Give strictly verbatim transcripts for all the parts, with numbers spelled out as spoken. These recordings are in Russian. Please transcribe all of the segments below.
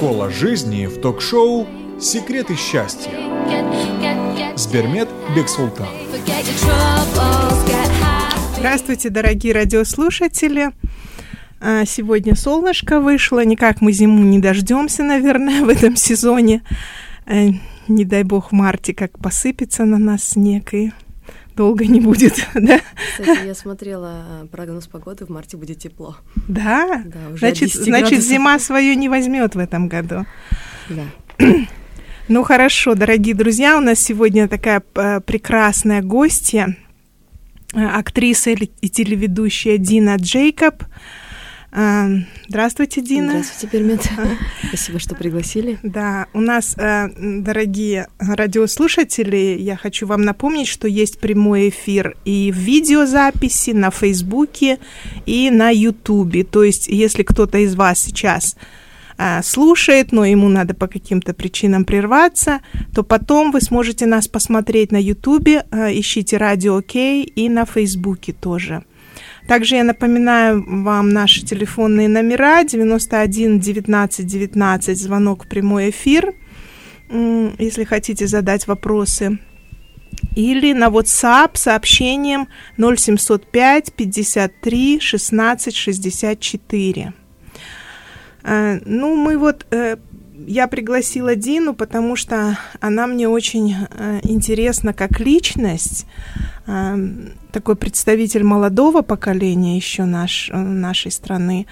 Школа жизни в ток-шоу «Секреты счастья». Сбермет Бексултан. Здравствуйте, дорогие радиослушатели. Сегодня солнышко вышло. Никак мы зиму не дождемся, наверное, в этом сезоне. Не дай бог в марте как посыпется на нас снег и долго не будет, да? Кстати, я смотрела прогноз погоды, в марте будет тепло. Да? Да, уже значит, значит зима свое не возьмет в этом году. Да. Ну хорошо, дорогие друзья, у нас сегодня такая прекрасная гостья, актриса и телеведущая Дина Джейкоб. Здравствуйте, Дина. Здравствуйте, Бермет. Спасибо, что пригласили. Да, у нас, дорогие радиослушатели, я хочу вам напомнить, что есть прямой эфир и в видеозаписи на Фейсбуке, и на Ютубе. То есть, если кто-то из вас сейчас слушает, но ему надо по каким-то причинам прерваться, то потом вы сможете нас посмотреть на Ютубе, ищите Радио Кей, и на Фейсбуке тоже. Также я напоминаю вам наши телефонные номера девяносто один девятнадцать девятнадцать, звонок в прямой эфир, если хотите задать вопросы, или на WhatsApp сообщением ноль семьсот пять пятьдесят три шестнадцать шестьдесят четыре. Ну, мы вот, я пригласила Дину, потому что она мне очень интересна как личность, такой представитель молодого поколения еще наш, нашей страны,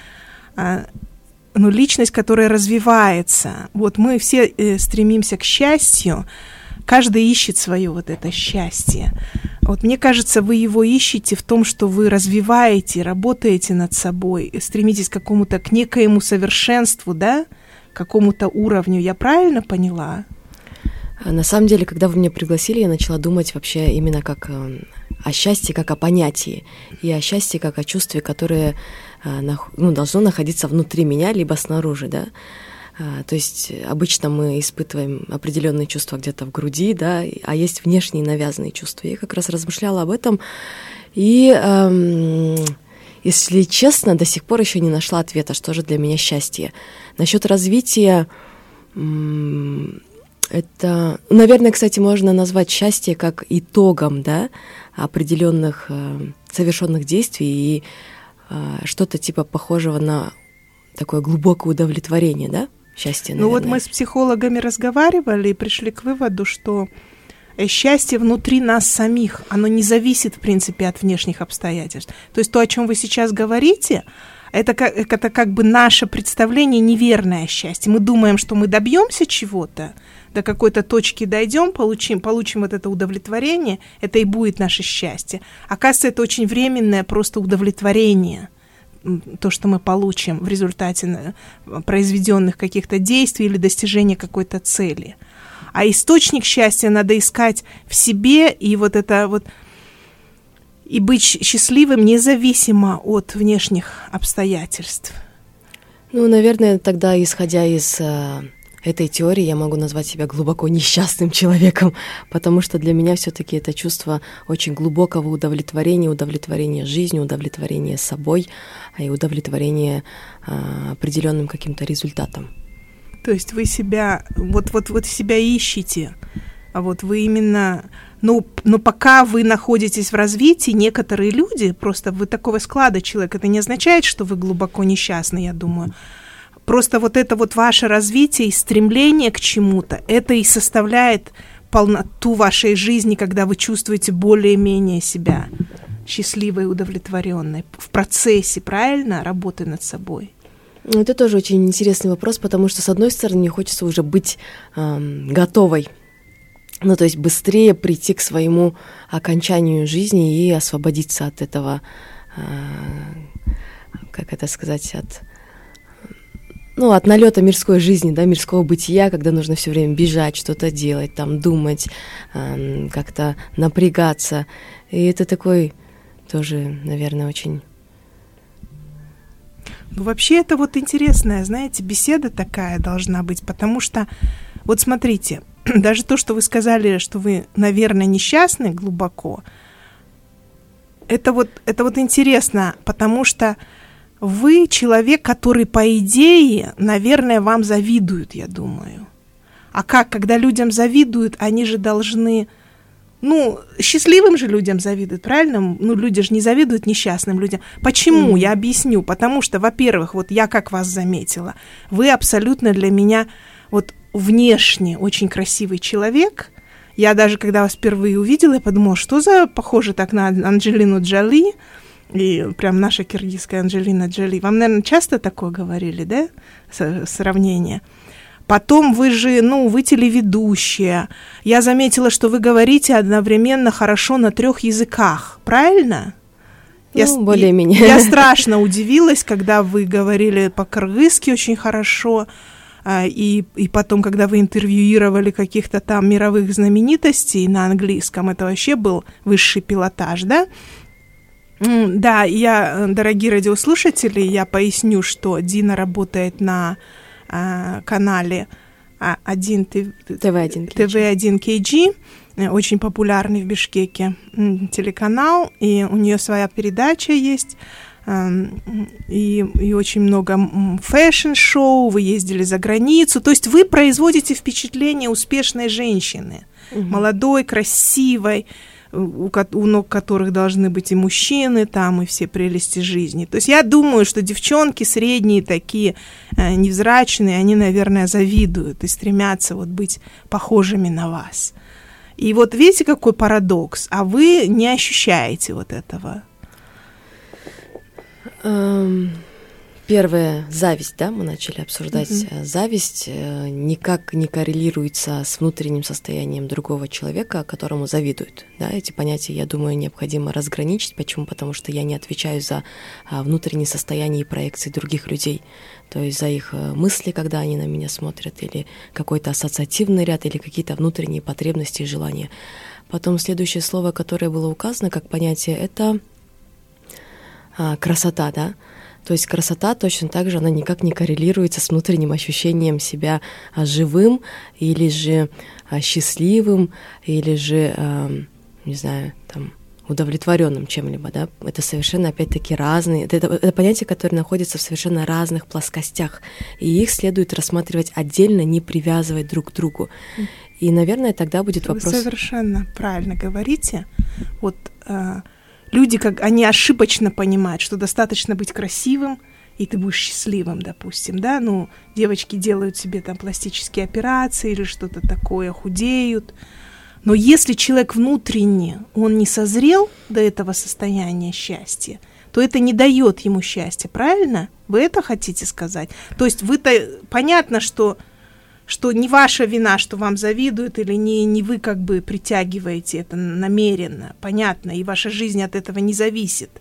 ну, личность, которая развивается. Вот мы все стремимся к счастью, каждый ищет свое вот это счастье. Вот мне кажется, вы его ищете в том, что вы развиваете, работаете над собой, стремитесь к какому-то, к некоему совершенству, да, к какому-то уровню. Я правильно поняла? На самом деле, когда вы меня пригласили, я начала думать вообще именно как о счастье, как о понятии, и о счастье, как о чувстве, которое ну, должно находиться внутри меня, либо снаружи, да. То есть обычно мы испытываем определенные чувства где-то в груди, да, а есть внешние навязанные чувства. Я как раз размышляла об этом, и, эм, если честно, до сих пор еще не нашла ответа, что же для меня счастье. Насчет развития, эм, это, наверное, кстати, можно назвать счастье как итогом, да, определенных э, совершенных действий и э, что-то типа похожего на такое глубокое удовлетворение, да? Счастье, наверное. Ну вот мы с психологами разговаривали и пришли к выводу, что счастье внутри нас самих, оно не зависит, в принципе, от внешних обстоятельств. То есть то, о чем вы сейчас говорите, это как, это как бы наше представление неверное счастье. Мы думаем, что мы добьемся чего-то, до какой-то точки дойдем, получим, получим вот это удовлетворение, это и будет наше счастье. Оказывается, это очень временное просто удовлетворение, то, что мы получим в результате произведенных каких-то действий или достижения какой-то цели. А источник счастья надо искать в себе, и вот это вот и быть счастливым независимо от внешних обстоятельств. Ну, наверное, тогда, исходя из э, этой теории, я могу назвать себя глубоко несчастным человеком, потому что для меня все-таки это чувство очень глубокого удовлетворения, удовлетворения жизнью, удовлетворения собой, и удовлетворения э, определенным каким-то результатом. То есть вы себя, вот, вот, вот себя ищете, а вот вы именно, ну, но пока вы находитесь в развитии, некоторые люди, просто вы такого склада человек, это не означает, что вы глубоко несчастны, я думаю. Просто вот это вот ваше развитие и стремление к чему-то, это и составляет полноту вашей жизни, когда вы чувствуете более-менее себя счастливой и удовлетворенной в процессе, правильно, работы над собой. Это тоже очень интересный вопрос, потому что, с одной стороны, мне хочется уже быть эм, готовой, ну, то есть быстрее прийти к своему окончанию жизни и освободиться от этого, э, как это сказать, от, ну, от налета мирской жизни, да, мирского бытия, когда нужно все время бежать, что-то делать, там, думать, э, как-то напрягаться. И это такой тоже, наверное, очень... Ну, вообще это вот интересная, знаете, беседа такая должна быть, потому что, вот смотрите, даже то, что вы сказали, что вы, наверное, несчастны глубоко, это вот, это вот интересно, потому что вы человек, который, по идее, наверное, вам завидует, я думаю. А как, когда людям завидуют, они же должны... Ну, счастливым же людям завидуют, правильно? Ну, люди же не завидуют несчастным людям. Почему? Mm-hmm. Я объясню. Потому что, во-первых, вот я как вас заметила, вы абсолютно для меня вот внешне очень красивый человек. Я даже, когда вас впервые увидела, я подумала, что за похоже так на Анджелину Джоли, и прям наша киргизская Анджелина Джоли. Вам, наверное, часто такое говорили, да? С- сравнение. Потом вы же, ну, вы телеведущая. Я заметила, что вы говорите одновременно хорошо на трех языках, правильно? Ну, я, более-менее. Я страшно удивилась, когда вы говорили по-кыргызски очень хорошо, и, и потом, когда вы интервьюировали каких-то там мировых знаменитостей на английском, это вообще был высший пилотаж, да? Да, я, дорогие радиослушатели, я поясню, что Дина работает на канале один ти ви один кей джи, очень популярный в Бишкеке телеканал, и у нее своя передача есть, и, и очень много фэшн-шоу, вы ездили за границу, то есть вы производите впечатление успешной женщины, угу. молодой, красивой, У, у ног которых должны быть и мужчины там, и все прелести жизни. То есть я думаю, что девчонки средние такие, э, невзрачные, они, наверное, завидуют и стремятся вот быть похожими на вас. И вот видите, какой парадокс, а вы не ощущаете вот этого? Um... Первая зависть, да, мы начали обсуждать. Mm-hmm. Зависть э, никак не коррелируется с внутренним состоянием другого человека, которому завидуют. Да, эти понятия, я думаю, необходимо разграничить. Почему? Потому что я не отвечаю за а, внутреннее состояние и проекции других людей. То есть за их э, мысли, когда они на меня смотрят, или какой-то ассоциативный ряд, или какие-то внутренние потребности и желания. Потом следующее слово, которое было указано как понятие, это а, красота, да. То есть красота точно так же, она никак не коррелируется с внутренним ощущением себя живым или же счастливым, или же, не знаю, там, удовлетворенным чем-либо, да. Это совершенно, опять-таки, разные, это, это понятия, которые находятся в совершенно разных плоскостях, и их следует рассматривать отдельно, не привязывать друг к другу. И, наверное, тогда будет Вы вопрос... Вы совершенно правильно говорите. Вот... Люди, как они ошибочно понимают, что достаточно быть красивым, и ты будешь счастливым, допустим, да, ну, девочки делают себе там пластические операции или что-то такое, худеют, но если человек внутренне, он не созрел до этого состояния счастья, то это не дает ему счастья, правильно? Вы это хотите сказать? То есть вы-то, понятно, что что не ваша вина, что вам завидуют, или не, не вы как бы притягиваете это намеренно, понятно, и ваша жизнь от этого не зависит.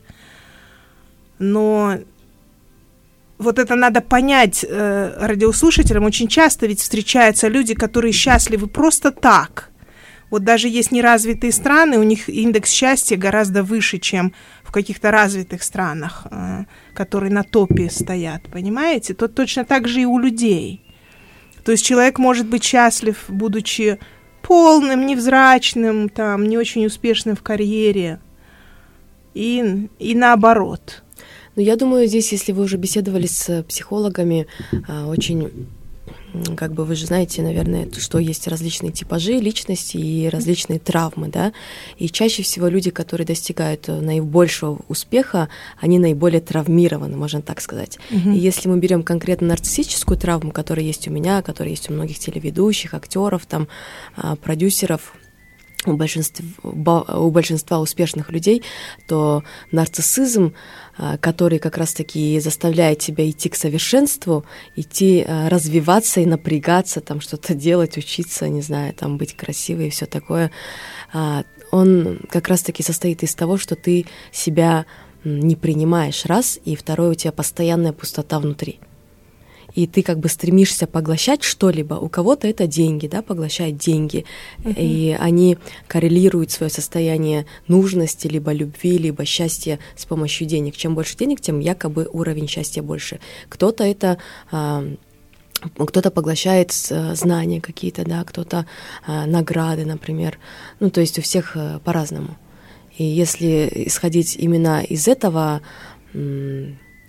Но вот это надо понять э, радиослушателям. Очень часто ведь встречаются люди, которые счастливы просто так. Вот даже есть неразвитые страны, у них индекс счастья гораздо выше, чем в каких-то развитых странах, э, которые на топе стоят, понимаете? То точно так же и у людей. То есть человек может быть счастлив, будучи полным, невзрачным, там, не очень успешным в карьере, и, и наоборот. Ну, я думаю, здесь, если вы уже беседовали с психологами, очень, как бы вы же знаете, наверное, что есть различные типажи личности и различные травмы, да, и чаще всего люди, которые достигают наибольшего успеха, они наиболее травмированы, можно так сказать. Mm-hmm. И если мы берем конкретно нарциссическую травму, которая есть у меня, которая есть у многих телеведущих, актеров, там, продюсеров, у большинства, у большинства успешных людей, то нарциссизм, который как раз-таки заставляет тебя идти к совершенству, идти развиваться и напрягаться, там что-то делать, учиться, не знаю, там быть красивой и все такое, он как раз-таки состоит из того, что ты себя не принимаешь, раз, и второе, у тебя постоянная пустота внутри. И ты как бы стремишься поглощать что-либо, у кого-то это деньги, да, поглощать деньги, uh-huh. и они коррелируют свое состояние нужности, либо любви, либо счастья с помощью денег. Чем больше денег, тем якобы уровень счастья больше. Кто-то это... Кто-то поглощает знания какие-то, да, кто-то награды, например. Ну, то есть у всех по-разному. И если исходить именно из этого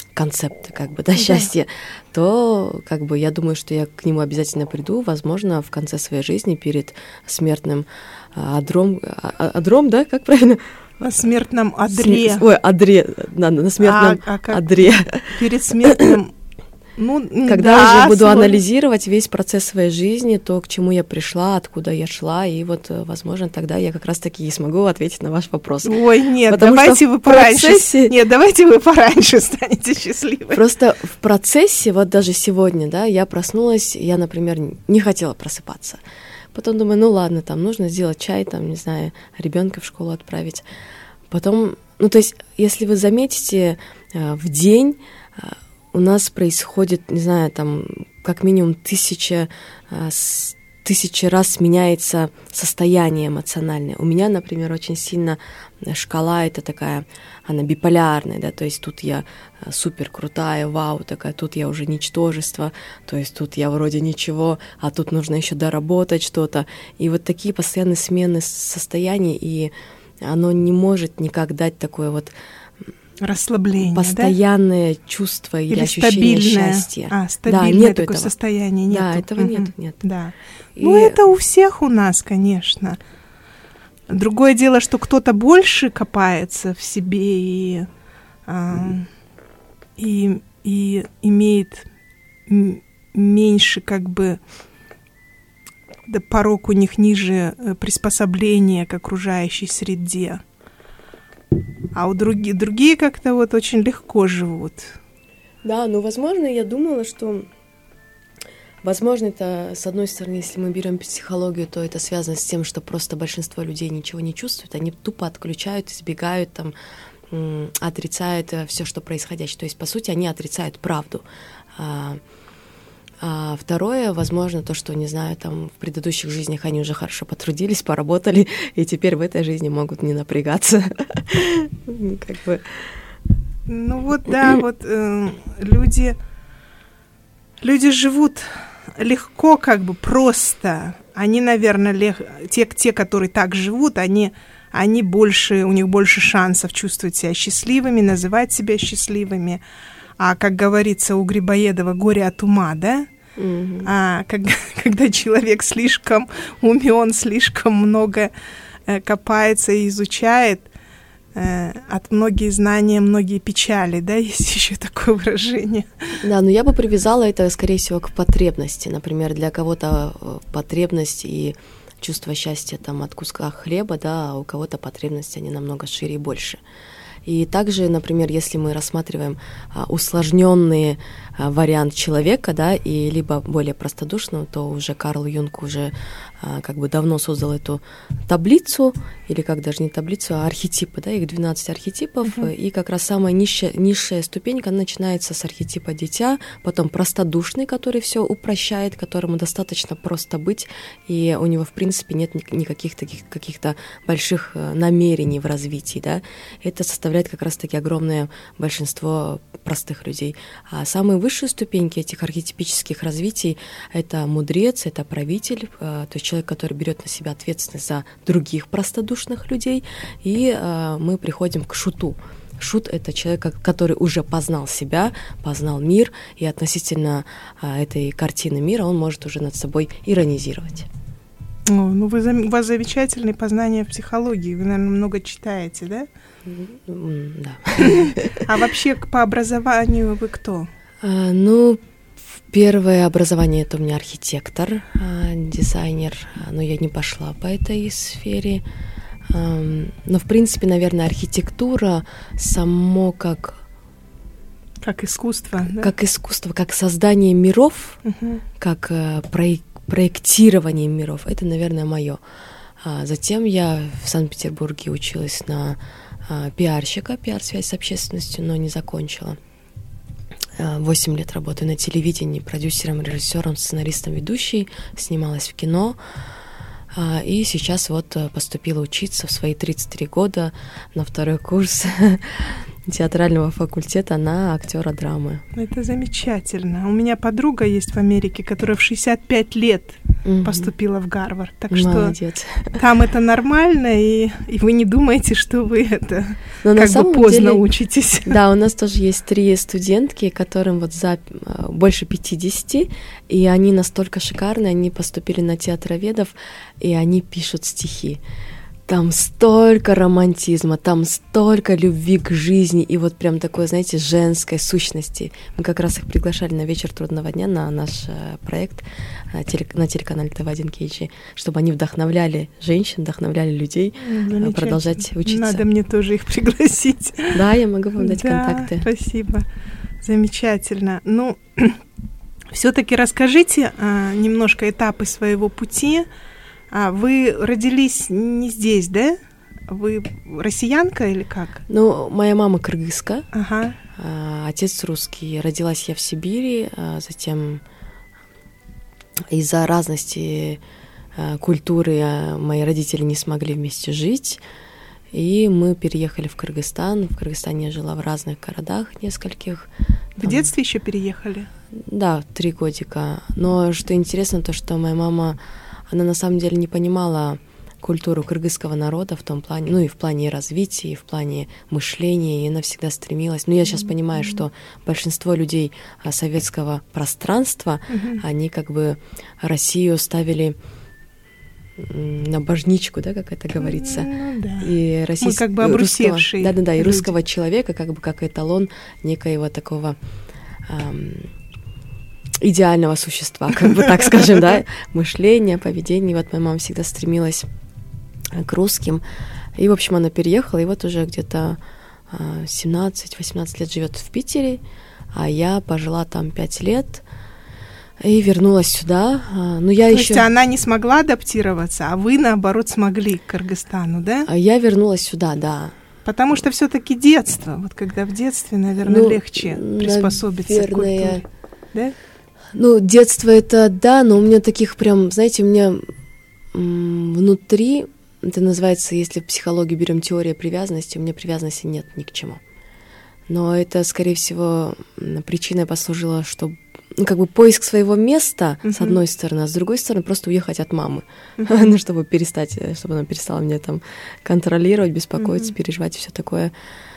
концепт, как бы, да, счастья, то, как бы, я думаю, что я к нему обязательно приду, возможно, в конце своей жизни перед смертным адром, адром, да, как правильно? На смертном одре. Ой, одре, на, на смертном а, а одре. Перед смертным... Ну, когда да, уже буду свой... анализировать весь процесс своей жизни, то, к чему я пришла, откуда я шла, и вот, возможно, тогда я как раз-таки и смогу ответить на ваш вопрос. Ой, нет, Потому давайте вы пораньше. Процессе... Нет, давайте вы пораньше станете счастливой. Просто в процессе, вот даже сегодня, да, я проснулась, я, например, не хотела просыпаться. Потом думаю, ну ладно, там нужно сделать чай, там, не знаю, ребенка в школу отправить. Потом, ну, то есть, если вы заметите, в день у нас происходит, не знаю, там, как минимум тысяча, тысяча раз меняется состояние эмоциональное. У меня, например, очень сильно шкала это такая, она биполярная, да, то есть тут я супер крутая, вау, такая, тут я уже ничтожество, то есть тут я вроде ничего, а тут нужно еще доработать что-то. И вот такие постоянные смены состояний, и оно не может никак дать такое вот расслабление, постоянное, да? Чувство или, или ощущение стабильное. Счастья. А, стабильное, да, нет такое этого состояние. Нету. Да, этого угу. нет, нет. Да. И... Ну, это у всех у нас, конечно. Другое дело, что кто-то больше копается в себе и, а, и, и имеет м- меньше, как бы, да, порог у них ниже приспособления к окружающей среде. А у других, другие как-то вот очень легко живут. Да, ну, возможно, я думала, что, возможно, это, с одной стороны, если мы берем психологию, то это связано с тем, что просто большинство людей ничего не чувствуют, они тупо отключают, избегают, там, м- отрицают все, что происходящее. То есть, по сути, они отрицают правду. А, а второе, возможно, то, что, не знаю, там в предыдущих жизнях они уже хорошо потрудились, поработали, и теперь в этой жизни могут не напрягаться. Как бы. Ну вот, да, вот э, люди, люди живут легко, как бы просто. Они, наверное, лег... те, те, которые так живут, они, они больше, у них больше шансов чувствовать себя счастливыми, называть себя счастливыми. А, как говорится у Грибоедова, горе от ума, да? Mm-hmm. А, как, когда человек слишком умен, слишком много э, копается и изучает, э, от многие знания, многие печали, да? Есть еще такое выражение. Да, но я бы привязала это, скорее всего, к потребности. Например, для кого-то потребность и чувство счастья там от куска хлеба, да, а у кого-то потребности, они намного шире и больше. И также, например, если мы рассматриваем а, усложненный а, вариант человека, да, и либо более простодушного, то уже Карл Юнг уже а, как бы давно создал эту таблицу, или как даже не таблицу, а архетипы, да, их двенадцать архетипов, uh-huh. и как раз самая низшая, низшая ступенька начинается с архетипа дитя, потом простодушный, который все упрощает, которому достаточно просто быть, и у него, в принципе, нет никаких таких каких-то больших намерений в развитии, да, это составляет как раз-таки огромное большинство простых людей. А самые высшие ступеньки этих архетипических развитий — это мудрец, это правитель, то есть человек, который берет на себя ответственность за других простодушных людей, и мы приходим к шуту. Шут — это человек, который уже познал себя, познал мир, и относительно этой картины мира он может уже над собой иронизировать. О, ну вы, у вас замечательные познания в психологии, вы, наверное, много читаете, да? Да. А вообще по образованию вы кто? А, ну, первое образование — это у меня архитектор, дизайнер, но я не пошла по этой сфере. Но, в принципе, наверное, архитектура само как... Как искусство, да? Как искусство, как создание миров, uh-huh. как проект, проектирование миров. Это, наверное, мое. А затем я в Санкт-Петербурге училась на а, пиарщика, пиар-связь с общественностью, но не закончила. Восемь лет работаю на телевидении, продюсером, режиссером, сценаристом, ведущей, снималась в кино. А, и сейчас вот поступила учиться в свои тридцать три года на второй курс театрального факультета на актера драмы. Это замечательно. У меня подруга есть в Америке, которая в шестьдесят пять лет угу. поступила в Гарвард. Так Молодец. Что там это нормально, и, и вы не думаете, что вы это Но как бы поздно деле, учитесь. Да, у нас тоже есть три студентки, которым вот за больше пятидесяти, и они настолько шикарные, они поступили на театроведов, и они пишут стихи. Там столько романтизма, там столько любви к жизни и вот прям такой, знаете, женской сущности. Мы как раз их приглашали на вечер трудного дня на наш э, проект э, теле, на телеканале тэ вэ один кей джи, чтобы они вдохновляли женщин, вдохновляли людей э, продолжать учиться. Надо мне тоже их пригласить. Да, я могу вам дать да, контакты. Спасибо. Замечательно. Ну, все-таки расскажите э, немножко этапы своего пути. А вы родились не здесь, да? Вы россиянка или как? Ну, моя мама кыргызка, ага. а, отец русский. Родилась я в Сибири, а затем из-за разности а, культуры а, мои родители не смогли вместе жить, и мы переехали в Кыргызстан. В Кыргызстане я жила в разных городах нескольких. В Там... детстве еще переехали? Да, три годика. Но что интересно, то, что моя мама... Она на самом деле не понимала культуру кыргызского народа в том плане, ну и в плане развития, и в плане мышления, и она всегда стремилась. Но я сейчас mm-hmm. понимаю, что большинство людей советского пространства, mm-hmm. они как бы Россию ставили на божничку, да, как это говорится. Ну, да. И российского, мы как бы обрусевшие. Да-да-да, и люди. Русского человека как бы как эталон некоего такого... Эм, идеального существа, как бы так скажем, да, мышление, поведение. Вот моя мама всегда стремилась к русским. И, в общем, она переехала, и вот уже где-то семнадцать-восемнадцать лет живет в Питере, а я пожила там пять лет и вернулась сюда. Но я То еще... есть она не смогла адаптироваться, а вы, наоборот, смогли к Кыргызстану, да? А я вернулась сюда, да. Потому что все-таки детство. Вот когда в детстве, наверное, ну, легче приспособиться наверное... к культуре. Да? Ну, детство это да, но у меня таких прям, знаете, у меня м- внутри, это называется, если в психологии берем теория привязанности, у меня привязанности нет ни к чему. Но это, скорее всего, причиной послужило, что, ну, как бы поиск своего места, uh-huh. с одной стороны, а с другой стороны, просто уехать от мамы, uh-huh. ну, чтобы перестать, чтобы она перестала меня там контролировать, беспокоиться, uh-huh. переживать и все такое.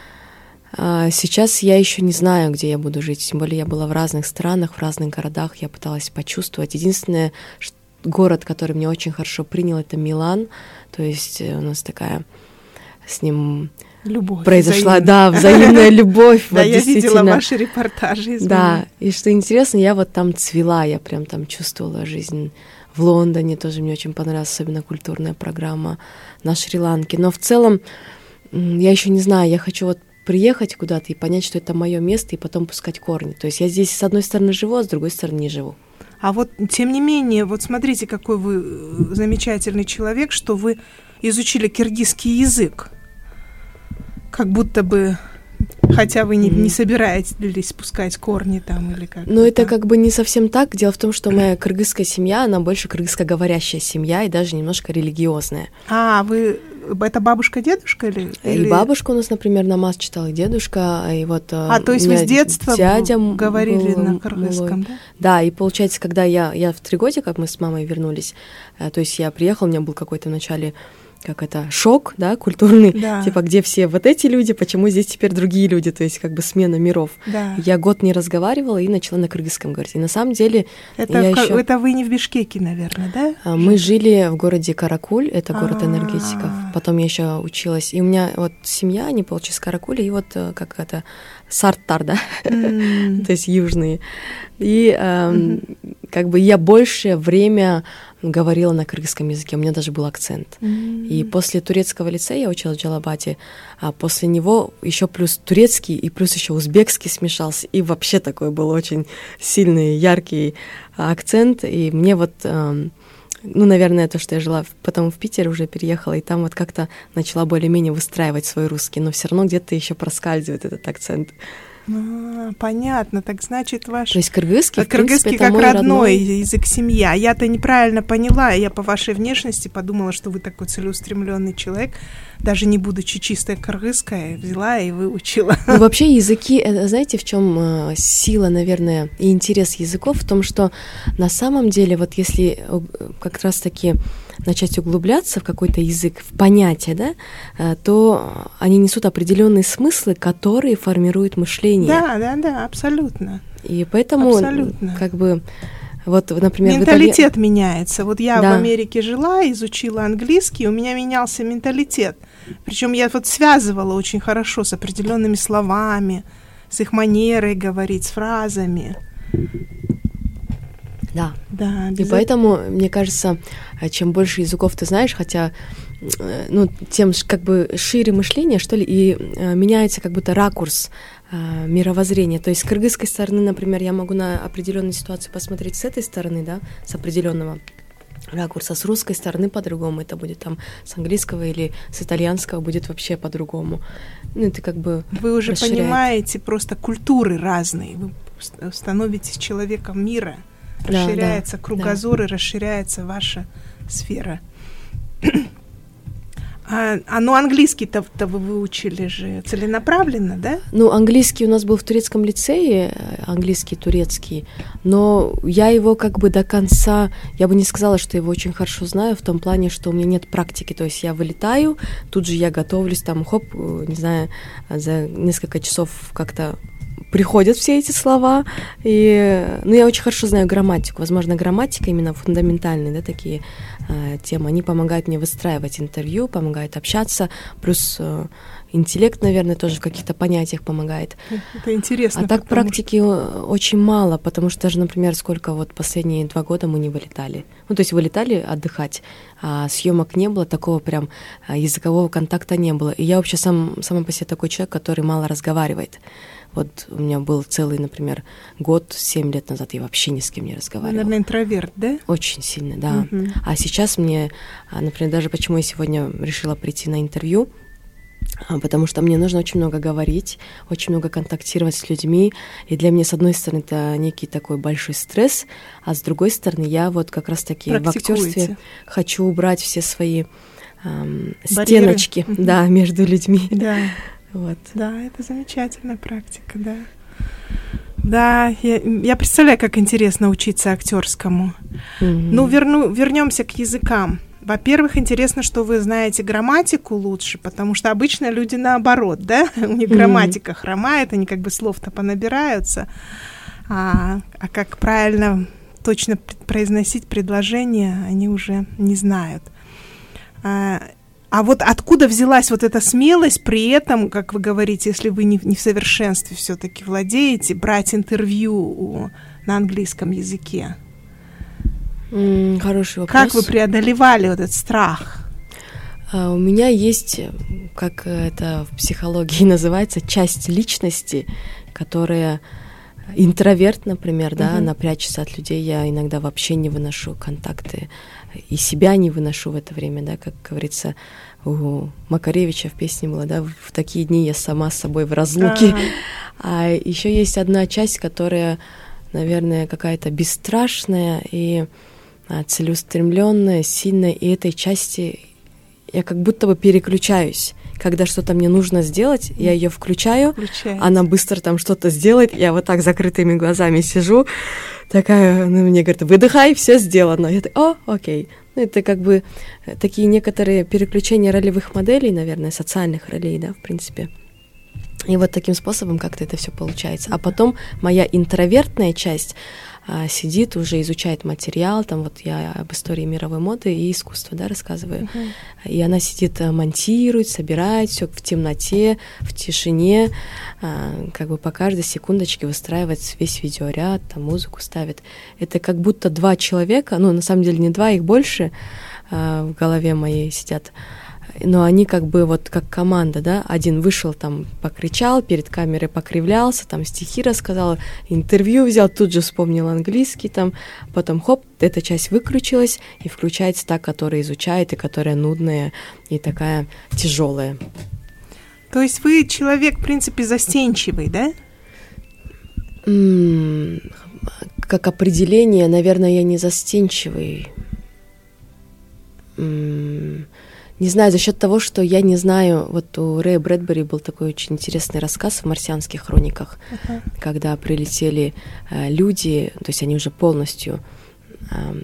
Сейчас я еще не знаю, где я буду жить, тем более я была в разных странах, в разных городах, я пыталась почувствовать. Единственный город, который меня очень хорошо принял, это Милан, то есть у нас такая с ним любовь произошла, взаимная. да, взаимная любовь. Да, я видела ваши репортажи. Да, и что интересно, я вот там цвела, я прям там чувствовала жизнь. В Лондоне тоже мне очень понравилась, особенно культурная программа на Шри-Ланке. Но в целом я еще не знаю, я хочу вот приехать куда-то и понять, что это мое место, и потом пускать корни. То есть я здесь с одной стороны живу, а с другой стороны не живу. А вот, тем не менее, вот смотрите, какой вы замечательный человек, что вы изучили киргизский язык. Как будто бы, хотя вы не, не собираетесь спускать корни там или как. Но это как бы не совсем так. Дело в том, что моя кыргызская семья, она больше кыргызскоговорящая семья и даже немножко религиозная. А, вы... Это бабушка, дедушка или? И или... бабушка у нас, например, намаз читала, и дедушка, и вот... А, то есть вы с детства дядя говорили был, на кыргызском, мой. да? Да, и получается, когда я, я в три года, как мы с мамой вернулись, то есть я приехала, у меня был какой-то вначале... как это, шок, да, культурный, да. типа, где все вот эти люди, почему здесь теперь другие люди, то есть как бы смена миров. Да. Я год не разговаривала и начала на кыргызском говорить. И на самом деле это, я в, ещё... это вы не в Бишкеке, наверное, да? Мы жили в городе Каракуль, это город А-а-а. энергетиков. Потом я еще училась. И у меня вот семья, они получились из Каракуля, и вот как это, Сарттар, да, mm. то есть южные. И эм, mm-hmm. как бы я большее время говорила на кыргызском языке, у меня даже был акцент. Mm-hmm. И после турецкого лицея я училась в Джалабаде, а после него еще плюс турецкий и плюс еще узбекский смешался, и вообще такой был очень сильный, яркий акцент. И мне вот, эм, ну, наверное, то, что я жила потом в Питере, уже переехала, и там вот как-то начала более-менее выстраивать свой русский, но все равно где-то еще проскальзывает этот акцент. А, понятно, так значит ваш... То есть кыргызский, в кыргызский принципе, как это мой родной родной язык семьи. А я-то неправильно поняла, я по вашей внешности подумала, что вы такой целеустремленный человек. даже не будучи чистой кыргызской, взяла и выучила. Ну, вообще языки, знаете, в чем сила, наверное, и интерес языков? В том, что на самом деле, вот если как раз-таки начать углубляться в какой-то язык, в понятие, да, то они несут определенные смыслы, которые формируют мышление. Да, да, да, абсолютно. И поэтому, абсолютно. Как бы, вот, например, менталитет италии... меняется. Вот я да. в Америке жила, изучила английский, у меня менялся менталитет. Причем я вот связывала очень хорошо с определенными словами, с их манерой говорить, с фразами. Да. Да, и поэтому, мне кажется, чем больше языков ты знаешь, хотя, ну, тем как бы шире мышление, что ли, и э, меняется как будто ракурс э, мировоззрения. То есть с кыргызской стороны, например, я могу на определенную ситуацию посмотреть с этой стороны, да, с определенного ракурса, с русской стороны по-другому это будет, там, с английского или с итальянского будет вообще по-другому. Ну, это как бы Вы уже расширяет. Понимаете просто культуры разные, вы становитесь человеком мира. Расширяется да, кругозор да. и расширяется ваша сфера. а, а ну английский-то вы выучили же целенаправленно, да? Ну, английский у нас был в турецком лицее, английский, турецкий, но я его как бы до конца, я бы не сказала, что его очень хорошо знаю, в том плане, что у меня нет практики, то есть я вылетаю, тут же я готовлюсь, там, хоп, не знаю, за несколько часов как-то приходят все эти слова, и, ну, я очень хорошо знаю грамматику, возможно, грамматика именно фундаментальные, да, такие э, темы, они помогают мне выстраивать интервью, помогают общаться, плюс э, интеллект, наверное, тоже в каких-то понятиях помогает. Это интересно. А так практики что... очень мало, потому что даже, например, сколько вот последние два года мы не вылетали. Ну, то есть вылетали отдыхать, а съемок не было, такого прям языкового контакта не было. И я вообще сам, сама по себе такой человек, который мало разговаривает. Вот у меня был целый, например, год, семь лет назад я вообще ни с кем не разговаривала. Вы, наверное, интроверт, да? Очень сильно, да. Uh-huh. А сейчас мне, например, даже почему я сегодня решила прийти на интервью, потому что мне нужно очень много говорить, очень много контактировать с людьми, и для меня, с одной стороны, это некий такой большой стресс, а с другой стороны, я вот как раз-таки в актерстве хочу убрать все свои эм, стеночки, uh-huh. да, между людьми. Да. Вот. Да, это замечательная практика, да. Да, я, я представляю, как интересно учиться актерскому. Mm-hmm. Ну, верну, вернемся к языкам. Во-первых, интересно, что вы знаете грамматику лучше, потому что обычно люди наоборот, да? У них mm-hmm. грамматика хромает, они как бы слов-то понабираются. А, а как правильно точно произносить предложения, они уже не знают. А, А вот откуда взялась вот эта смелость при этом, как вы говорите, если вы не, не в совершенстве все-таки владеете, брать интервью у, на английском языке? Mm, хороший вопрос. Как вы преодолевали вот этот страх? Uh, у меня есть, как это в психологии называется, часть личности, которая интроверт, например, да, uh-huh. она прячется от людей, я иногда вообще не выношу контакты, и себя не выношу в это время, да, как говорится, у Макаревича в песне было, да, в такие дни я сама с собой в разлуке. Uh-huh. А еще есть одна часть, которая, наверное, какая-то бесстрашная и целеустремленная, сильная, и этой части я как будто бы переключаюсь. Когда что-то мне нужно сделать, я ее включаю, Включаете. Она быстро там что-то сделает, я вот так закрытыми глазами сижу, такая, ну, мне говорит, выдыхай, все сделано. Я такая, о, окей. Ну, это как бы такие некоторые переключения ролевых моделей, наверное, социальных ролей, да, в принципе. И вот таким способом как-то это все получается. А потом моя интровертная часть а, сидит, уже изучает материал, там вот я об истории мировой моды и искусства, да, рассказываю. Uh-huh. И она сидит, монтирует, собирает все в темноте, в тишине, а, как бы по каждой секундочке выстраивает весь видеоряд, там музыку ставит. Это как будто два человека, ну, на самом деле не два, их больше а, в голове моей сидят, но они как бы вот как команда, да, один вышел там, покричал, перед камерой покривлялся, там стихи рассказал, интервью взял, тут же вспомнил английский там, потом хоп, эта часть выключилась, и включается та, которая изучает, и которая нудная, и такая тяжелая. То есть вы человек, в принципе, застенчивый, да? М-м, как определение, наверное, я не застенчивый. М-м, Не знаю, за счет того, что я не знаю, вот у Рэя Брэдбери был такой очень интересный рассказ в «Марсианских хрониках», uh-huh. когда прилетели э, люди, то есть они уже полностью, э,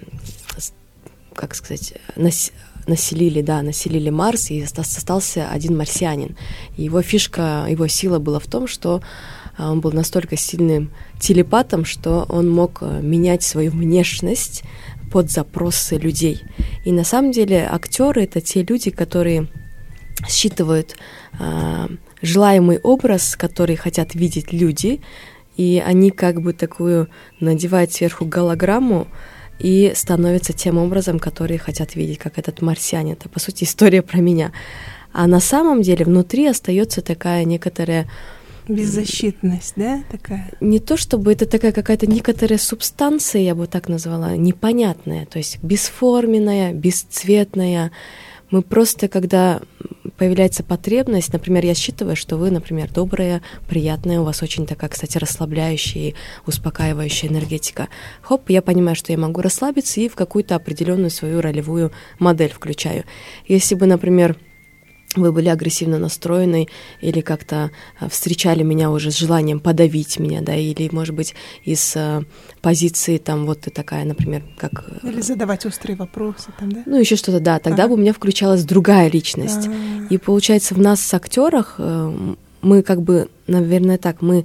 как сказать, нас, населили, да, населили Марс, и остался один марсианин. И его фишка, его сила была в том, что он был настолько сильным телепатом, что он мог менять свою внешность под запросы людей. И на самом деле актеры — это те люди, которые считывают э, желаемый образ, который хотят видеть люди, и они как бы такую надевают сверху голограмму и становятся тем образом, который хотят видеть, как этот марсианин. Это, по сути, история про меня. А на самом деле внутри остается такая некоторая... Беззащитность, да, такая? Не то чтобы это такая какая-то некоторая субстанция, я бы так назвала, непонятная, то есть бесформенная, бесцветная. Мы просто, когда появляется потребность, например, я считываю, что вы, например, добрая, приятная, у вас очень такая, кстати, расслабляющая, успокаивающая энергетика. Хоп, я понимаю, что я могу расслабиться и в какую-то определенную свою ролевую модель включаю. Если бы, например, вы были агрессивно настроены или как-то встречали меня уже с желанием подавить меня, да, или, может быть, из э, позиции там вот ты такая, например, как... Или задавать острые вопросы там, да? Ну, еще что-то, да, тогда ага. бы у меня включалась другая личность. А-а-а. И получается, в нас, с актерах, э, мы как бы, наверное, так, мы...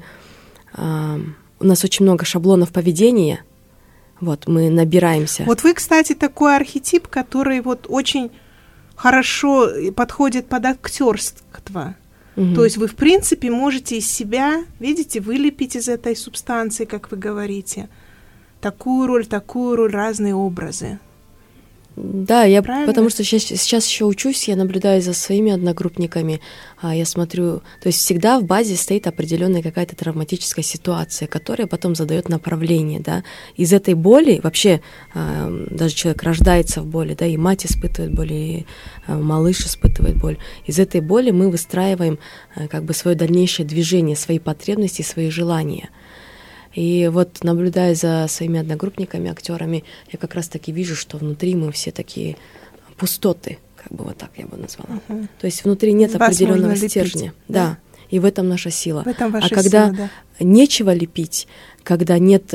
Э, у нас очень много шаблонов поведения, вот, мы набираемся. Вот вы, кстати, такой архетип, который вот очень... хорошо подходит под актерство. Угу. То есть вы, в принципе, можете из себя, видите, вылепить из этой субстанции, как вы говорите, такую роль, такую роль, разные образы. Да, я потому что сейчас, сейчас еще учусь, я наблюдаю за своими одногруппниками, а я смотрю, то есть всегда в базе стоит определенная какая-то травматическая ситуация, которая потом задает направление, да. Из этой боли вообще а, даже человек рождается в боли, да, и мать испытывает боль, и а, малыш испытывает боль. Из этой боли мы выстраиваем а, как бы свое дальнейшее движение, свои потребности, свои желания. И вот, наблюдая за своими одногруппниками, актерами, я как раз-таки вижу, что внутри мы все такие пустоты, как бы вот так я бы назвала. Uh-huh. То есть внутри нет Вас определенного стержня. Лепить, да? да, и в этом наша сила. В этом ваша а когда сила, да. нечего лепить, когда нет...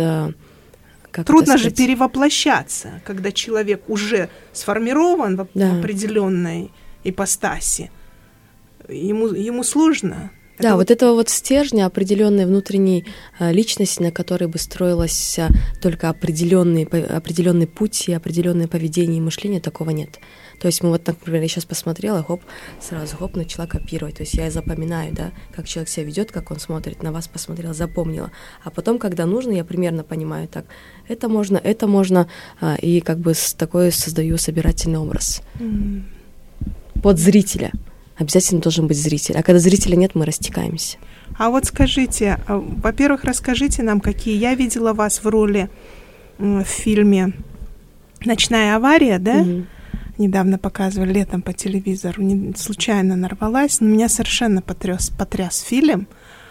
Как Трудно же перевоплощаться, когда человек уже сформирован в, да. в определенной ипостаси. Ему, ему сложно. Да, это вот, вот этого вот стержня, определенной внутренней а, личности, на которой бы строилась а, только определенный, определенный путь и определенное поведение и мышление, такого нет. То есть мы вот, например, я сейчас посмотрела, хоп, сразу хоп, начала копировать. То есть я запоминаю, да, как человек себя ведет, как он смотрит, на вас посмотрела, запомнила. А потом, когда нужно, я примерно понимаю, так, это можно, это можно, а, и как бы с такой создаю собирательный образ mm. под зрителя. Обязательно должен быть зритель. А когда зрителя нет, мы растекаемся. А вот скажите, во-первых, расскажите нам, какие... Я видела вас в роли в фильме «Ночная авария», да? Угу. Недавно показывали летом по телевизору. Не, случайно нарвалась. Но меня совершенно потряс, потряс фильм.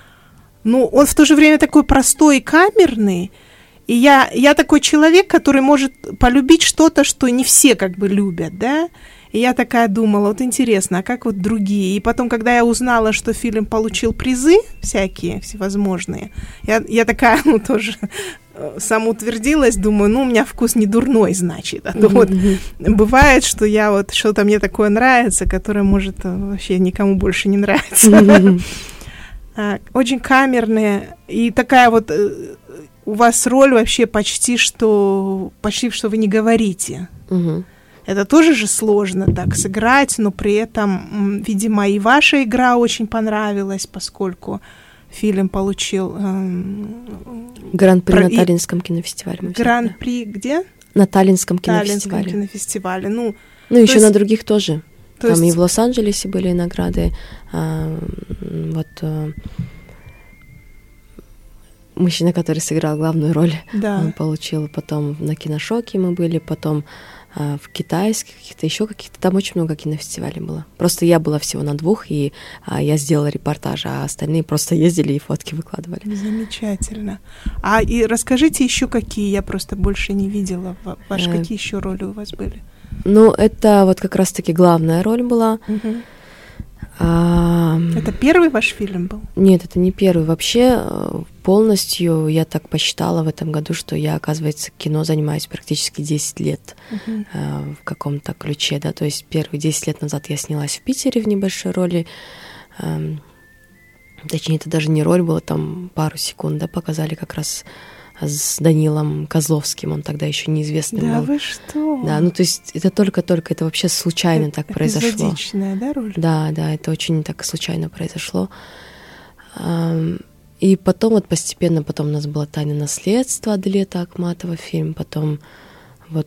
Ну, он в то же время такой простой и камерный. И я, я такой человек, который может полюбить что-то, что не все как бы любят, да? И я такая думала, вот интересно, а как вот другие? И потом, когда я узнала, что фильм получил призы всякие, всевозможные, я, я такая, ну, тоже самоутвердилась, думаю, ну, у меня вкус не дурной, значит. А то mm-hmm. вот бывает, что я вот, что-то мне такое нравится, которое может вообще никому больше не нравится. Mm-hmm. Очень камерная. И такая вот у вас роль вообще почти что, почти что вы не говорите. Mm-hmm. Это тоже же сложно так сыграть, но при этом, видимо, и ваша игра очень понравилась, поскольку фильм получил... Эм, Гран-при про... на Таллинском кинофестивале. Гран-при где? На Таллинском кинофестивале. Таллинском кинофестивале. Ну, ну еще есть... на других тоже. То Там есть... и в Лос-Анджелесе были награды. А, вот... А... Мужчина, который сыграл главную роль, да. он получил. Потом на Киношоке мы были, потом а, в китайских, каких-то еще каких-то. Там очень много кинофестивалей было. Просто я была всего на двух, и а, я сделала репортаж, а остальные просто ездили и фотки выкладывали. Замечательно. А и расскажите еще какие, я просто больше не видела. Ваши, какие еще роли у вас были? Ну, это вот как раз-таки главная роль была. Угу. А... Это первый ваш фильм был? Нет, это не первый. Вообще полностью я так посчитала в этом году, что я, оказывается, кино занимаюсь практически десять лет uh-huh. э, в каком-то ключе, да, то есть первые десять лет назад я снялась в Питере в небольшой роли, э, точнее, это даже не роль была, там пару секунд, да, показали как раз с Данилом Козловским, он тогда еще неизвестный да, был. Да вы что? Да, ну то есть это только-только, это вообще случайно это, так произошло. Эпизодичная, да, роль? Да, да, это очень так случайно произошло. И потом вот постепенно, потом у нас было «Тайна наследства» Аделета Акматова фильм, потом вот...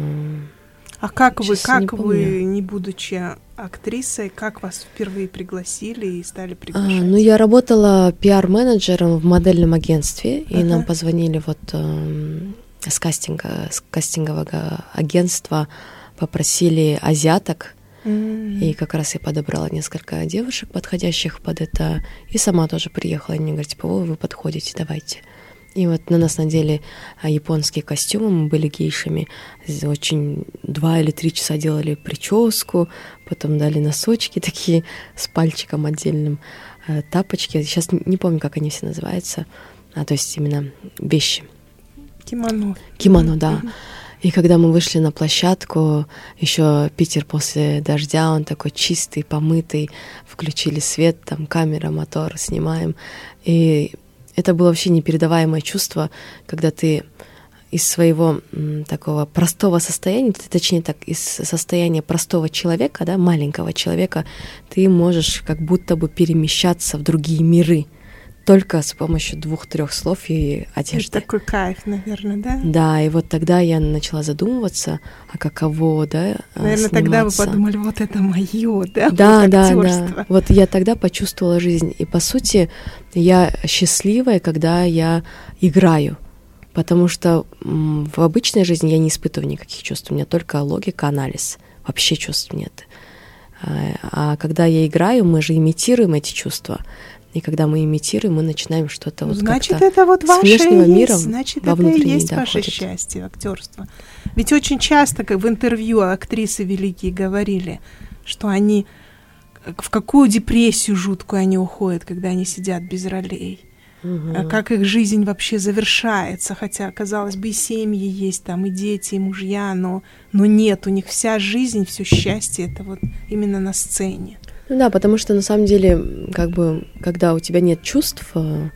А как вы, как не вы, не будучи актрисой, как вас впервые пригласили и стали приглашать? А, ну, я работала пиар-менеджером в модельном агентстве, и ага. нам позвонили вот э, с кастинга, с кастингового агентства, попросили азиаток, mm-hmm. и как раз я подобрала несколько девушек, подходящих под это, и сама тоже приехала, и мне говорят, типа, о, вы подходите, давайте. И вот на нас надели японские костюмы, мы были гейшами, очень два или три часа делали прическу, потом дали носочки такие с пальчиком отдельным, тапочки, сейчас не помню, как они все называются, а, то есть именно вещи. Кимоно. Кимоно, да. И когда мы вышли на площадку, еще Питер после дождя, он такой чистый, помытый, включили свет, там камера, мотор, снимаем, и это было вообще непередаваемое чувство, когда ты из своего м, такого простого состояния, точнее так, из состояния простого человека, да, маленького человека, ты можешь как будто бы перемещаться в другие миры только с помощью двух-трех слов и одежды. Это такой кайф, наверное, да? Да, и вот тогда я начала задумываться, а каково, да, наверное, сниматься. тогда вы подумали, вот это моё, да? Да, вот да, да. Вот я тогда почувствовала жизнь. И, по сути, я счастливая, когда я играю. Потому что м, в обычной жизни я не испытываю никаких чувств. У меня только логика, анализ. Вообще чувств нет. А, а когда я играю, мы же имитируем эти чувства. И когда мы имитируем, мы начинаем что-то вот значит, это вот с ваше внешнего и есть, мира значит, во внутренний, это и есть да, ваше ходит. счастье, актерство. Ведь очень часто, как в интервью актрисы великие говорили, что они в какую депрессию жуткую они уходят, когда они сидят без ролей. Угу. Как их жизнь вообще завершается, хотя, казалось бы, и семьи есть, там, и дети, и мужья, но, но нет, у них вся жизнь, все счастье, это вот именно на сцене. Ну да, потому что на самом деле, как бы, когда у тебя нет чувств,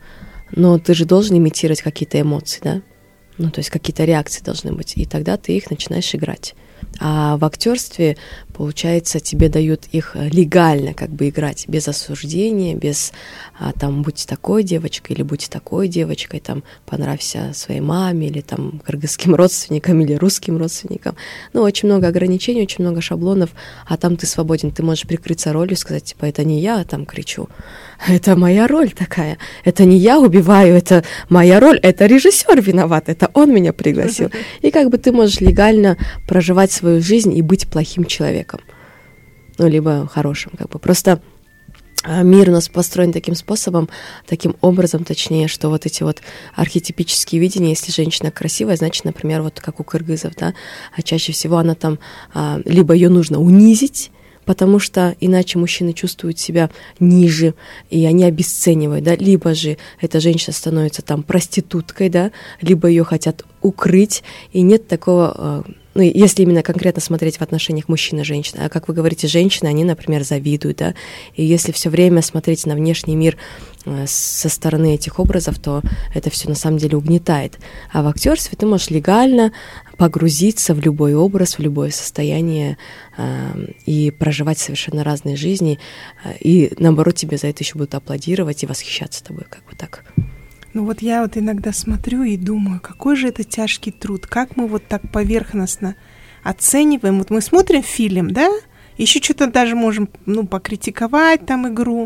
но ты же должен имитировать какие-то эмоции, да? Ну, то есть какие-то реакции должны быть, и тогда ты их начинаешь играть. А в актерстве, получается, тебе дают их легально как бы играть, без осуждения, без а, там, будь такой девочкой или будь такой девочкой, там, понравься своей маме или там кыргызским родственникам или русским родственникам. Ну, очень много ограничений, очень много шаблонов, а там ты свободен, ты можешь прикрыться ролью, сказать, типа, это не я там кричу, это моя роль такая, это не я убиваю, это моя роль, это режиссер виноват, это он меня пригласил. И как бы ты можешь легально проживать свою жизнь и быть плохим человеком, ну, либо хорошим, как бы. Просто мир у нас построен таким способом, таким образом, точнее, что вот эти вот архетипические видения, если женщина красивая, значит, например, вот как у кыргызов, да, а чаще всего она там, либо ее нужно унизить, потому что иначе мужчины чувствуют себя ниже, и они обесценивают, да, либо же эта женщина становится там проституткой, да, либо ее хотят укрыть, и нет такого, ну, если именно конкретно смотреть в отношениях мужчины и женщины, а как вы говорите, женщины, они, например, завидуют, да, и если все время смотреть на внешний мир со стороны этих образов, то это все на самом деле угнетает. А в актерстве ты можешь легально погрузиться в любой образ, в любое состояние э, и проживать совершенно разные жизни, э, и наоборот тебе за это еще будут аплодировать и восхищаться тобой, как бы так. Ну вот я вот иногда смотрю и думаю, какой же это тяжкий труд, как мы вот так поверхностно оцениваем. Вот мы смотрим фильм, да, еще что-то даже можем, ну, покритиковать там игру,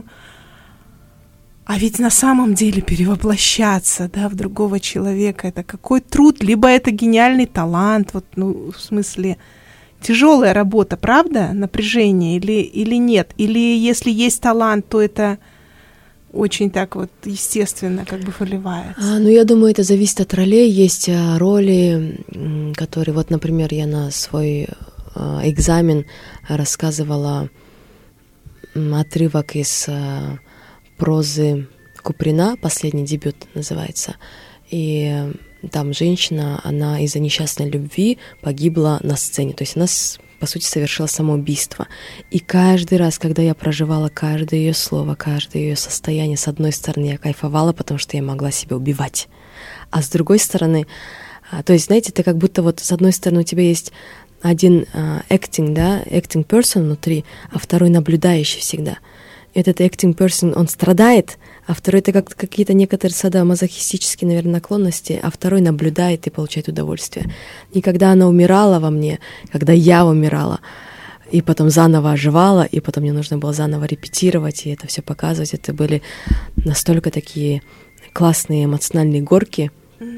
а ведь на самом деле перевоплощаться, да, в другого человека, это какой труд, либо это гениальный талант, вот, ну, в смысле, тяжелая работа, правда, напряжение или, или нет? Или если есть талант, то это очень так вот естественно как бы выливается? А, ну, я думаю, это зависит от ролей. Есть роли, которые, вот, например, я на свой экзамен, рассказывала отрывок из прозы Куприна, последний дебют называется. И там женщина, она из-за несчастной любви погибла на сцене. То есть она, по сути, совершила самоубийство. И каждый раз, когда я проживала каждое ее слово, каждое ее состояние, с одной стороны, я кайфовала, потому что я могла себя убивать. А с другой стороны, то есть, знаете, это как будто вот с одной стороны у тебя есть один uh, acting, да, acting person внутри, а второй наблюдающий всегда. Этот acting person, он страдает, а второй это как какие-то некоторые садомазохистические, наверное, наклонности, а второй наблюдает и получает удовольствие. И когда она умирала во мне, когда я умирала, и потом заново оживала, и потом мне нужно было заново репетировать, и это все показывать, это были настолько такие классные эмоциональные горки,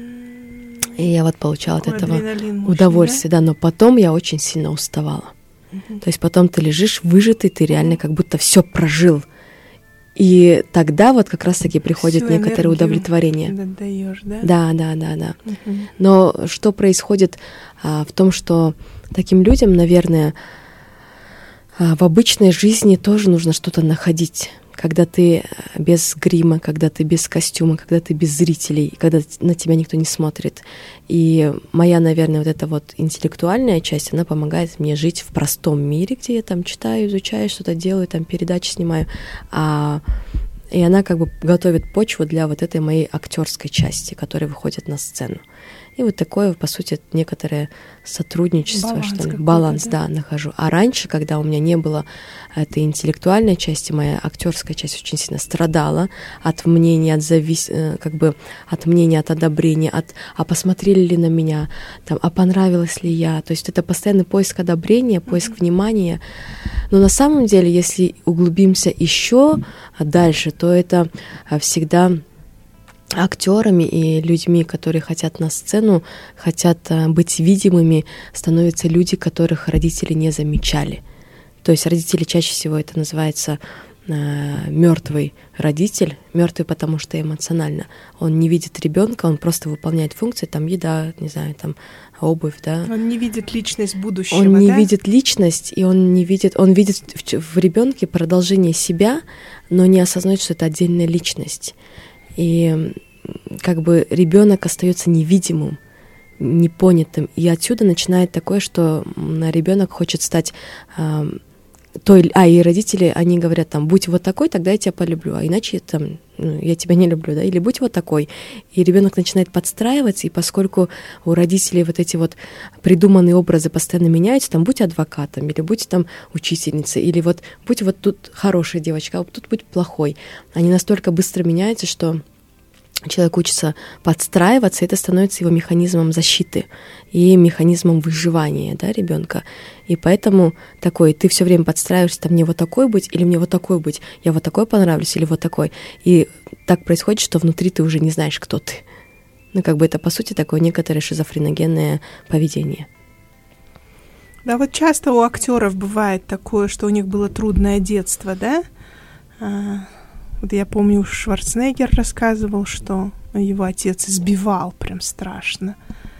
и я вот получала Такой от этого мощный, удовольствие, да? да, но потом я очень сильно уставала. Uh-huh. То есть потом ты лежишь выжатый, ты реально как будто все прожил. И тогда вот как раз-таки приходит Всю некоторое удовлетворение. Даёшь, да? Да, да, да, да. Uh-huh. Но что происходит а, в том, что таким людям, наверное, а, в обычной жизни тоже нужно что-то находить. Когда ты без грима, когда ты без костюма, когда ты без зрителей, когда на тебя никто не смотрит. И моя, наверное, вот эта вот интеллектуальная часть, она помогает мне жить в простом мире, где я там читаю, изучаю, что-то делаю, там передачи снимаю. А, и она как бы готовит почву для вот этой моей актерской части, которая выходит на сцену. И вот такое, по сути, некоторое сотрудничество, баланс, что ли, баланс, да, да, нахожу. А раньше, когда у меня не было этой интеллектуальной части, моя актерская часть очень сильно страдала от мнения, от завис... как бы от мнения, от одобрения, от а посмотрели ли на меня, там, а понравилась ли я. То есть это постоянный поиск одобрения, поиск mm-hmm. внимания. Но на самом деле, если углубимся еще дальше, то это всегда актерами и людьми, которые хотят на сцену, хотят быть видимыми, становятся люди, которых родители не замечали. То есть родители чаще всего это называется э, мертвый родитель, мертвый, потому что эмоционально. Он не видит ребенка, он просто выполняет функции, там еда, не знаю, там обувь, да. Он не видит личность будущего. Он не да? видит личность, и он не видит, он видит в, в ребенке продолжение себя, но не осознает, что это отдельная личность. И как бы ребенок остается невидимым, непонятым. И отсюда начинает такое, что ребенок хочет стать э, той, а и родители, они говорят там, будь вот такой, тогда я тебя полюблю, а иначе там, ну, я тебя не люблю, да, или будь вот такой. И ребенок начинает подстраиваться, и поскольку у родителей вот эти вот придуманные образы постоянно меняются, там, будь адвокатом, или будь там учительницей, или вот будь вот тут хорошая девочка, а вот тут будь плохой. Они настолько быстро меняются, что человек учится подстраиваться, и это становится его механизмом защиты и механизмом выживания, да, ребенка. И поэтому такой, ты все время подстраиваешься, там, мне вот такой быть или мне вот такой быть, я вот такой понравлюсь или вот такой. И так происходит, что внутри ты уже не знаешь, кто ты. Ну, как бы это, по сути, такое некоторое шизофреногенное поведение. Да, вот часто у актеров бывает такое, что у них было трудное детство, да? Вот я помню, Шварценеггер рассказывал, что его отец избивал прям страшно,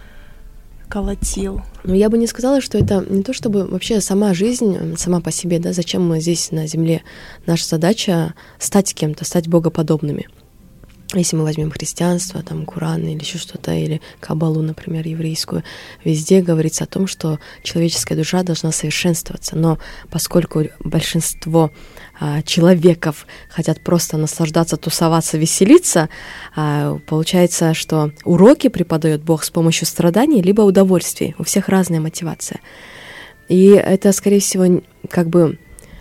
колотил. Но я бы не сказала, что это не то, чтобы вообще сама жизнь, сама по себе, да, зачем мы здесь на земле. Наша задача стать кем-то, стать богоподобными. Если мы возьмем христианство, там, Коран или еще что-то, или Каббалу, например, еврейскую, везде говорится о том, что человеческая душа должна совершенствоваться. Но поскольку большинство а, человеков хотят просто наслаждаться, тусоваться, веселиться, а, получается, что уроки преподает Бог с помощью страданий либо удовольствий. У всех разная мотивация. И это, скорее всего, как бы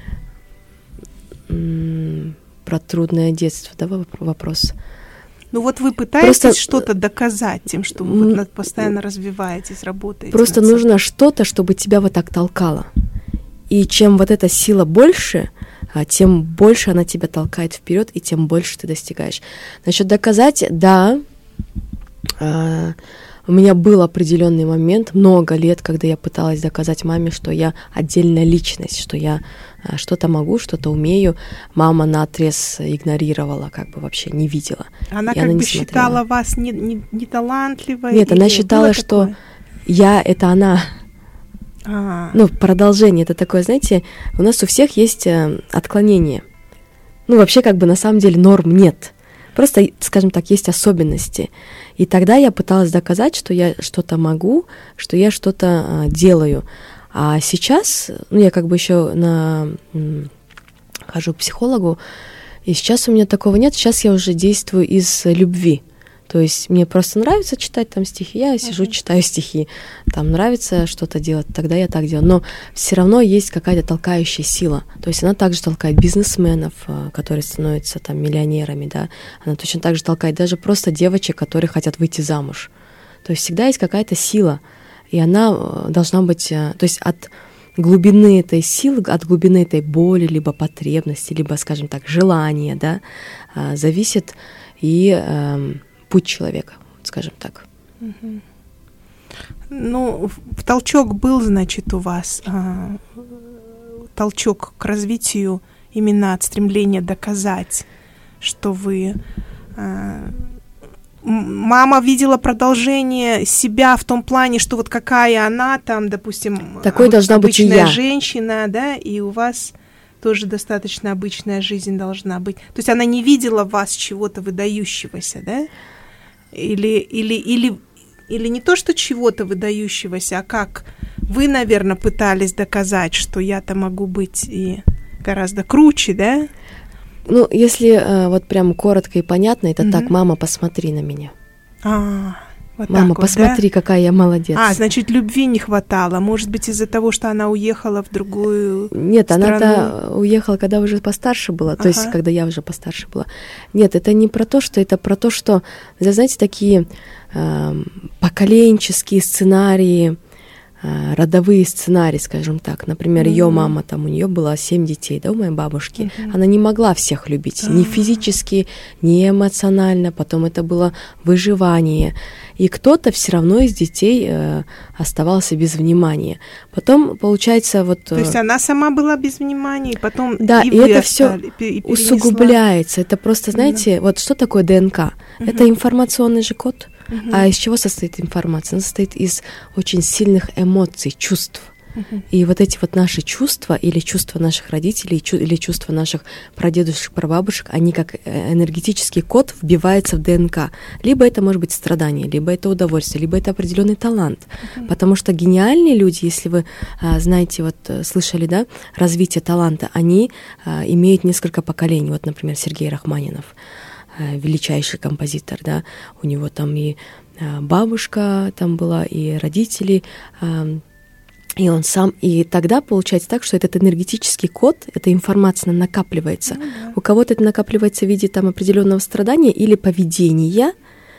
м- про трудное детство, да, вопрос? Ну вот вы пытаетесь просто что-то доказать тем, что вы вот постоянно развиваетесь, работаете. Просто нужно что-то, чтобы тебя вот так толкало. И чем вот эта сила больше, тем больше она тебя толкает вперед, и тем больше ты достигаешь. Насчет доказать, да, у меня был определенный момент, много лет, когда я пыталась доказать маме, что я отдельная личность, что я что-то могу, что-то умею. Мама наотрез игнорировала, как бы вообще не видела. Она как она бы считала вас не, не, не талантливой? Нет, она считала, что я — это она. А. Ну, продолжение, это такое, знаете, у нас у всех есть отклонения. Ну, вообще, как бы, на самом деле, норм нет. Просто, скажем так, есть особенности. И тогда я пыталась доказать, что я что-то могу, что я что-то а, делаю. А сейчас, ну, я как бы еще на... М, хожу к психологу, и сейчас у меня такого нет. Сейчас я уже действую из любви. То есть мне просто нравится читать там стихи, я сижу, uh-huh. читаю стихи. Там нравится что-то делать, тогда я так делаю. Но все равно есть какая-то толкающая сила. То есть она также толкает бизнесменов, которые становятся там миллионерами, да. Она точно так же толкает даже просто девочек, которые хотят выйти замуж. То есть всегда есть какая-то сила, и она должна быть... То есть от глубины этой силы, от глубины этой боли, либо потребности, либо, скажем так, желания, да, зависит и... путь человека, скажем так. Угу. Ну, толчок был, значит, у вас, а, толчок к развитию именно от стремления доказать, что вы... А, мама видела продолжение себя в том плане, что вот какая она там, допустим, такой должна быть и я. Женщина, да, и у вас... тоже достаточно обычная жизнь должна быть. То есть она не видела в вас чего-то выдающегося, да? Или, или, или, или не то, что чего-то выдающегося, а как вы, наверное, пытались доказать, что я-то могу быть и гораздо круче, да? Ну, если э, вот прям коротко и понятно, это угу. так, мама, посмотри на меня. А, вот мама, так вот, посмотри, да? какая я молодец. А, значит, любви не хватало. Может быть, из-за того, что она уехала в другую Нет, страну? она-то уехала, когда уже постарше была, ага. то есть, когда я уже постарше была. Нет, это не про то, что это про то, что, знаете, такие э, поколенческие сценарии, э, родовые сценарии, скажем так. Например, mm-hmm. ее мама, там, у нее было семь детей, да, у моей бабушки. Mm-hmm. Она не могла всех любить, mm-hmm. ни физически, ни эмоционально. Потом это было выживание. И кто-то все равно из детей э, оставался без внимания. Потом, получается, вот... То есть она сама была без внимания, и потом да, и, и вы это остали, все и усугубляется. Это просто, знаете, да. вот что такое ДНК? Угу. Это информационный же код. Угу. А из чего состоит информация? Она состоит из очень сильных эмоций, чувств. Uh-huh. И вот эти вот наши чувства, или чувства наших родителей, или чувства наших прадедушек, прабабушек, они как энергетический код вбиваются в ДНК. Либо это может быть страдание, либо это удовольствие, либо это определенный талант. Uh-huh. Потому что гениальные люди, если вы а, знаете, вот слышали, да, развитие таланта, они а, имеют несколько поколений. Вот, например, Сергей Рахманинов, а, величайший композитор, да, у него там и а, бабушка там была, и родители, а, и он сам, и тогда получается так, что этот энергетический код, эта информация накапливается. Ну, да. У кого-то это накапливается в виде там определенного страдания или поведения,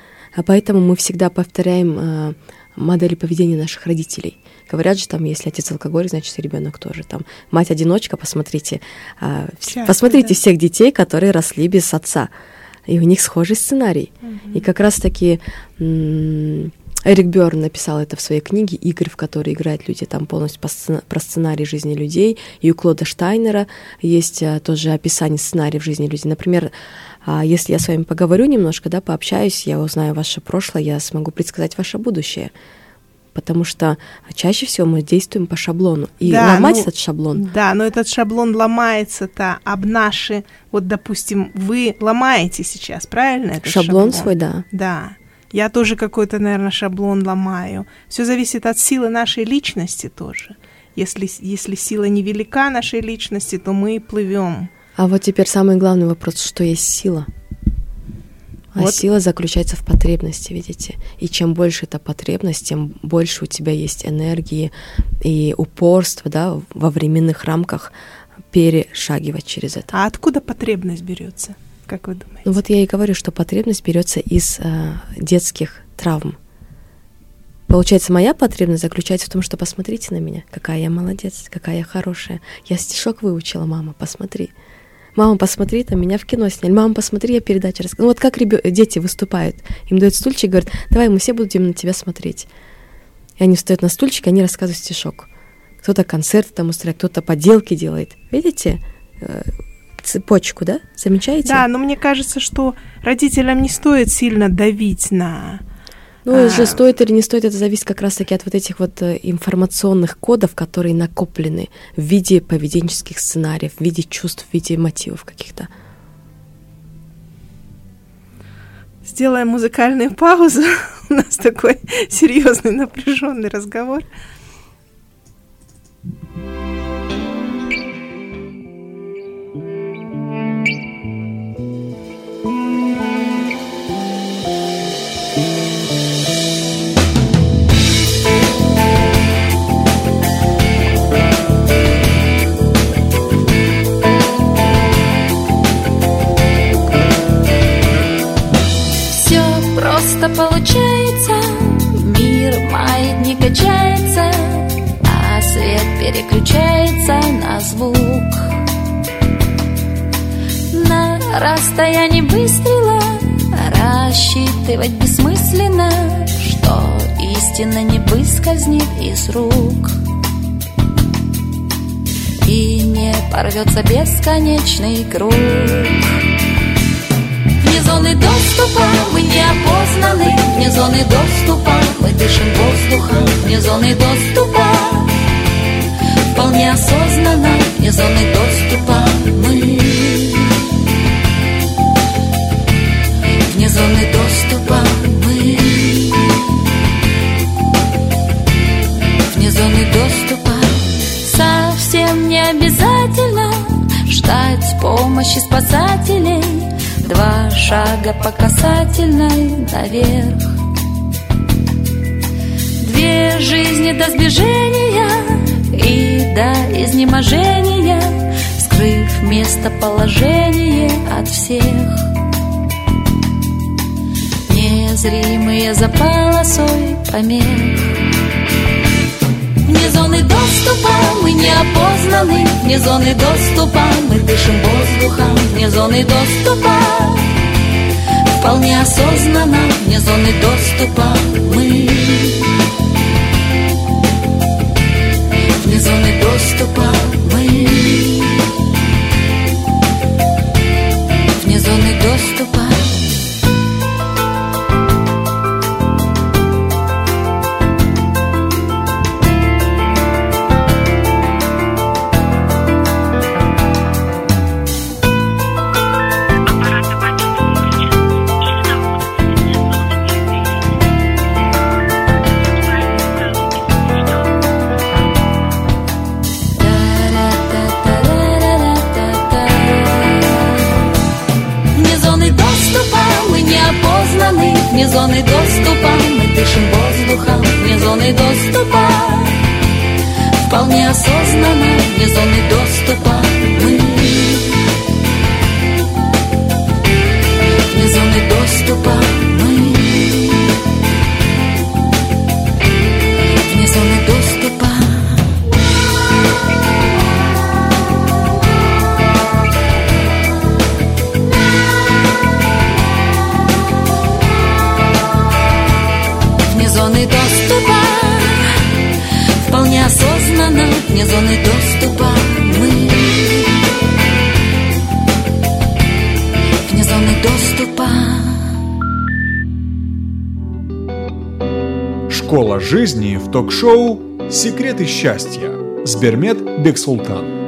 а поэтому мы всегда повторяем э, модели поведения наших родителей. Говорят же, там, если отец алкоголик, значит, и ребенок тоже. Там, мать-одиночка, посмотрите, э, Часто, посмотрите да. всех детей, которые росли без отца, и у них схожий сценарий. Угу. И как раз-таки... М- Эрик Бёрн написал это в своей книге «Игры, в которые играют люди», там полностью про сценарий жизни людей. И у Клода Штайнера есть а, тоже описание сценариев жизни людей. Например, а, если я с вами поговорю немножко, да, пообщаюсь, я узнаю ваше прошлое, я смогу предсказать ваше будущее. Потому что чаще всего мы действуем по шаблону. И да, ломать ну, этот шаблон... Да, но этот шаблон ломается-то об наши... Вот, допустим, вы ломаете сейчас, правильно? Этот шаблон, шаблон свой, да. Да. Я тоже какой-то, наверное, шаблон ломаю. Все зависит от силы нашей личности тоже. Если, если сила невелика нашей личности, то мы плывем. А вот теперь самый главный вопрос, что есть сила? А вот. Сила заключается в потребности, видите? И чем больше эта потребность, тем больше у тебя есть энергии и упорства, да, во временных рамках перешагивать через это. А откуда потребность берется? Как вы думаете? Ну вот я и говорю, что потребность берется из э, детских травм. Получается, моя потребность заключается в том, что посмотрите на меня, какая я молодец, какая я хорошая. Я стишок выучила, мама, посмотри. Мама, посмотри, там меня в кино сняли. Мама, посмотри, я передачу рассказала. Ну вот как ребё... дети выступают. Им дают стульчик, говорят, давай, мы все будем на тебя смотреть. И они встают на стульчик, и они рассказывают стишок. Кто-то концерты там устраивает, кто-то поделки делает. Видите? Цепочку, да? Замечаете? Да, но мне кажется, что родителям не стоит сильно давить на Ну, а... же стоит или не стоит, это зависит как раз-таки от вот этих вот информационных кодов, которые накоплены в виде поведенческих сценариев, в виде чувств, в виде мотивов каких-то. Сделаем музыкальную паузу. У нас такой серьезный, напряженный разговор. Получается, мир маятник качается, а свет переключается на звук. На расстоянии выстрела рассчитывать бессмысленно, что истина не выскользнет из рук и не порвется бесконечный круг. Вне зоны доступа мы не опознаны, вне зоны доступа мы дышим воздухом, вне зоны доступа вполне осознанно, вне зоны доступа мы, вне зоны доступа мы, вне зоны доступа. Совсем не обязательно ждать помощи спасателей, два шага по касательной наверх. Две жизни до сближения и до изнеможения, скрыв местоположение от всех. Незримые за полосой помех. Вне зоны доступа мы не опознаны, вне зоны доступа мы дышим воздухом, вне зоны доступа вполне осознанно, вне зоны доступа мы, вне зоны доступа мы, вне зоны доступа. Вне зоны доступа мы дышим воздухом, вне зоны доступа вполне осознанно, вне зоны доступа мы, вне зоны доступа мы, вне зоны доступа. Зоны доступа вполне осознанно, вне зоны доступа мы, вне зоны доступа. Школа жизни в ток-шоу «Секреты счастья» с Бермет Бексултан.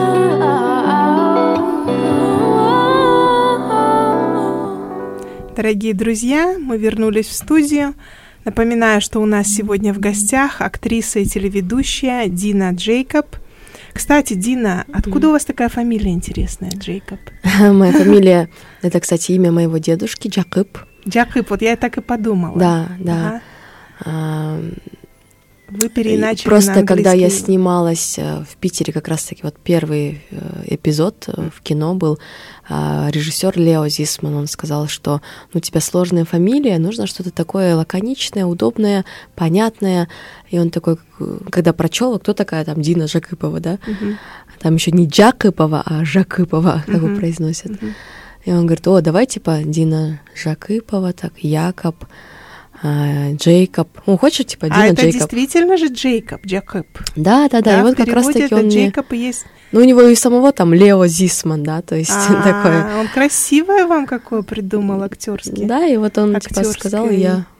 Дорогие друзья, мы вернулись в студию. Напоминаю, что у нас сегодня в гостях актриса и телеведущая Дина Джейкоб. Кстати, Дина, откуда mm-hmm. у вас такая фамилия интересная, Джейкоб? Моя фамилия, это, кстати, имя моего дедушки, Джакып. Джакып, вот я так и подумала. Да, да. Ага. Вы переиначили Просто на английский. Когда я снималась в Питере, как раз-таки вот первый эпизод в кино был, режиссер Лео Зисман, он сказал, что ну, у тебя сложная фамилия, нужно что-то такое лаконичное, удобное, понятное. И он такой, когда прочел, кто такая там Дина Жакипова, да? Uh-huh. Там еще не Джакипова, а Жакипова, как uh-huh. его произносят. Uh-huh. И он говорит, о, давай типа Дина Жакипова, так, Якоб, Джейкоб. Ну, хочешь, типа, Дина а это Джейкоб. Действительно же Джейкоб, Джакоб. Да, да, да. да и вот как раз-таки это он Джейкоб мне... и есть. Ну, у него и самого там Лео Зисман, да, то есть А-а-а, такое. Он красивое вам какое придумал актерский. Да, и вот он типа сказал, и я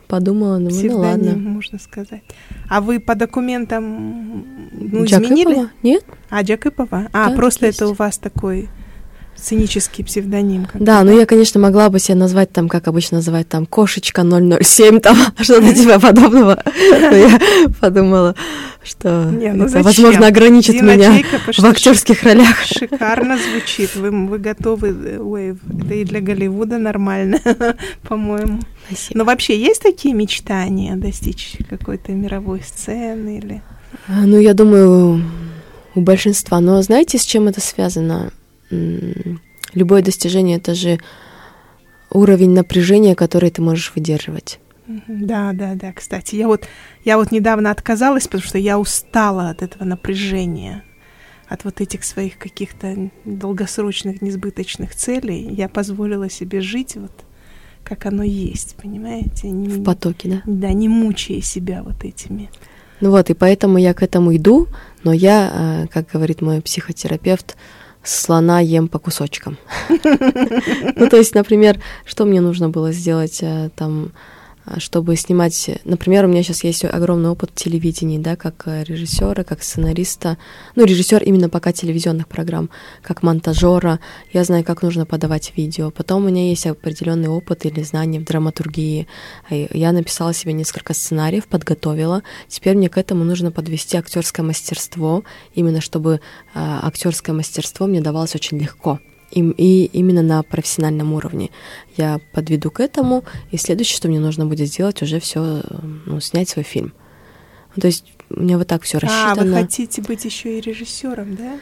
подумала, думаю, Псевдоним, ну ладно. можно сказать. А вы по документам ну, Джакипова? изменили? Нет. А, Джакипова? А, Да, просто есть. это у вас такой сценический псевдоним. Как Да, ну я, конечно, могла бы себя назвать там, как обычно называют, там, кошечка ноль ноль семь, там, что-то типа подобного. Но я подумала, что Не, ну это, зачем? возможно, ограничит Дина меня Джейкоб, в что актерских ролях. Шикарно звучит. Вы, вы готовы, ой, это и для Голливуда нормально, по-моему. Спасибо. Но вообще есть такие мечтания достичь какой-то мировой сцены или... Ну, я думаю, у большинства. Но знаете, с чем это связано? М, Любое достижение — это же уровень напряжения, который ты можешь выдерживать. Мгм. Да, да, да. Кстати, я вот, я вот недавно отказалась, потому что я устала от этого напряжения, от вот этих своих каких-то долгосрочных, несбыточных целей. Я позволила себе жить вот как оно есть, понимаете? Не, В потоке, да? Да, не мучая себя вот этими. Ну вот, и поэтому я к этому иду, но я, э, как говорит мой психотерапевт, слона ем по кусочкам. Ну, то есть, например, что мне нужно было сделать э, там, э, чтобы снимать... Например, у меня сейчас есть огромный опыт в телевидении, да, как э, режиссера, как сценариста. Ну, режиссер именно пока телевизионных программ, как монтажера. Я знаю, как нужно подавать видео. Потом у меня есть определенный опыт или знания в драматургии. И я написала себе несколько сценариев, подготовила. Теперь мне к этому нужно подвести актерское мастерство, именно чтобы э, актерское мастерство мне давалось очень легко. И, и именно на профессиональном уровне. Я подведу к этому, и следующее, что мне нужно будет сделать, уже все, ну, снять свой фильм. То есть у меня вот так все рассчитано. А, вы хотите быть еще и режиссером, да?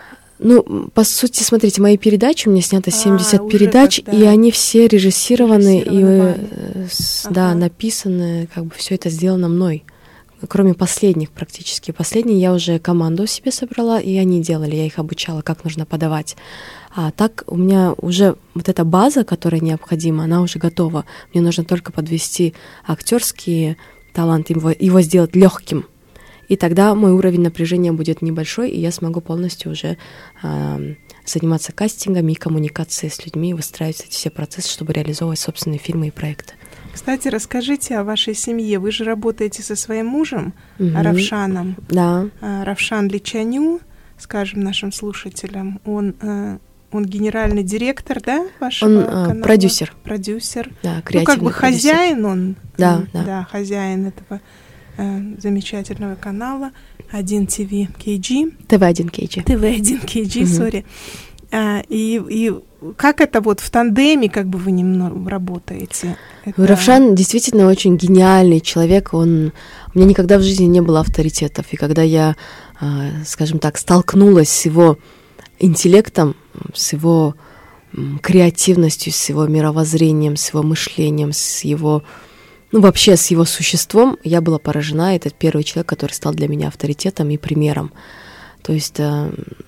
Ну, по сути, смотрите, мои передачи, у меня снято семьдесят А, уже передач, тогда и они все режиссированы, и режиссированы э, с- Ага. да, написаны, как бы все это сделано мной. Кроме последних практически. Последние я уже команду себе собрала, и они делали, я их обучала, как нужно подавать. А так у меня уже вот эта база, которая необходима, она уже готова. Мне нужно только подвести актерский талант, его, его сделать легким. И тогда мой уровень напряжения будет небольшой, и я смогу полностью уже э, заниматься кастингами и коммуникацией с людьми, выстраивать эти все процессы, чтобы реализовывать собственные фильмы и проекты. Кстати, расскажите о вашей семье. Вы же работаете со своим мужем, Мгм. Равшаном. Да. А, Равшан Личаню, скажем нашим слушателям, он, э, он генеральный директор, да, вашего Он, э, канала? продюсер. Продюсер. Да, Ну, креативный как бы продюсер. хозяин он. Да, м, да. Да, хозяин этого э, замечательного канала один ти ви кей джи. ТВ один кей джи. ти ви один кей джи, Мгм. сори. А, и, и как это вот в тандеме, как бы вы немного работаете? Это- Равшан действительно очень гениальный человек. Он... У меня никогда в жизни не было авторитетов. И когда я, а, скажем так, столкнулась с его интеллектом, с его м, креативностью, с его мировоззрением, с его мышлением, с его... Ну, вообще, с его существом, я была поражена. Это первый человек, который стал для меня авторитетом и примером. То есть... а,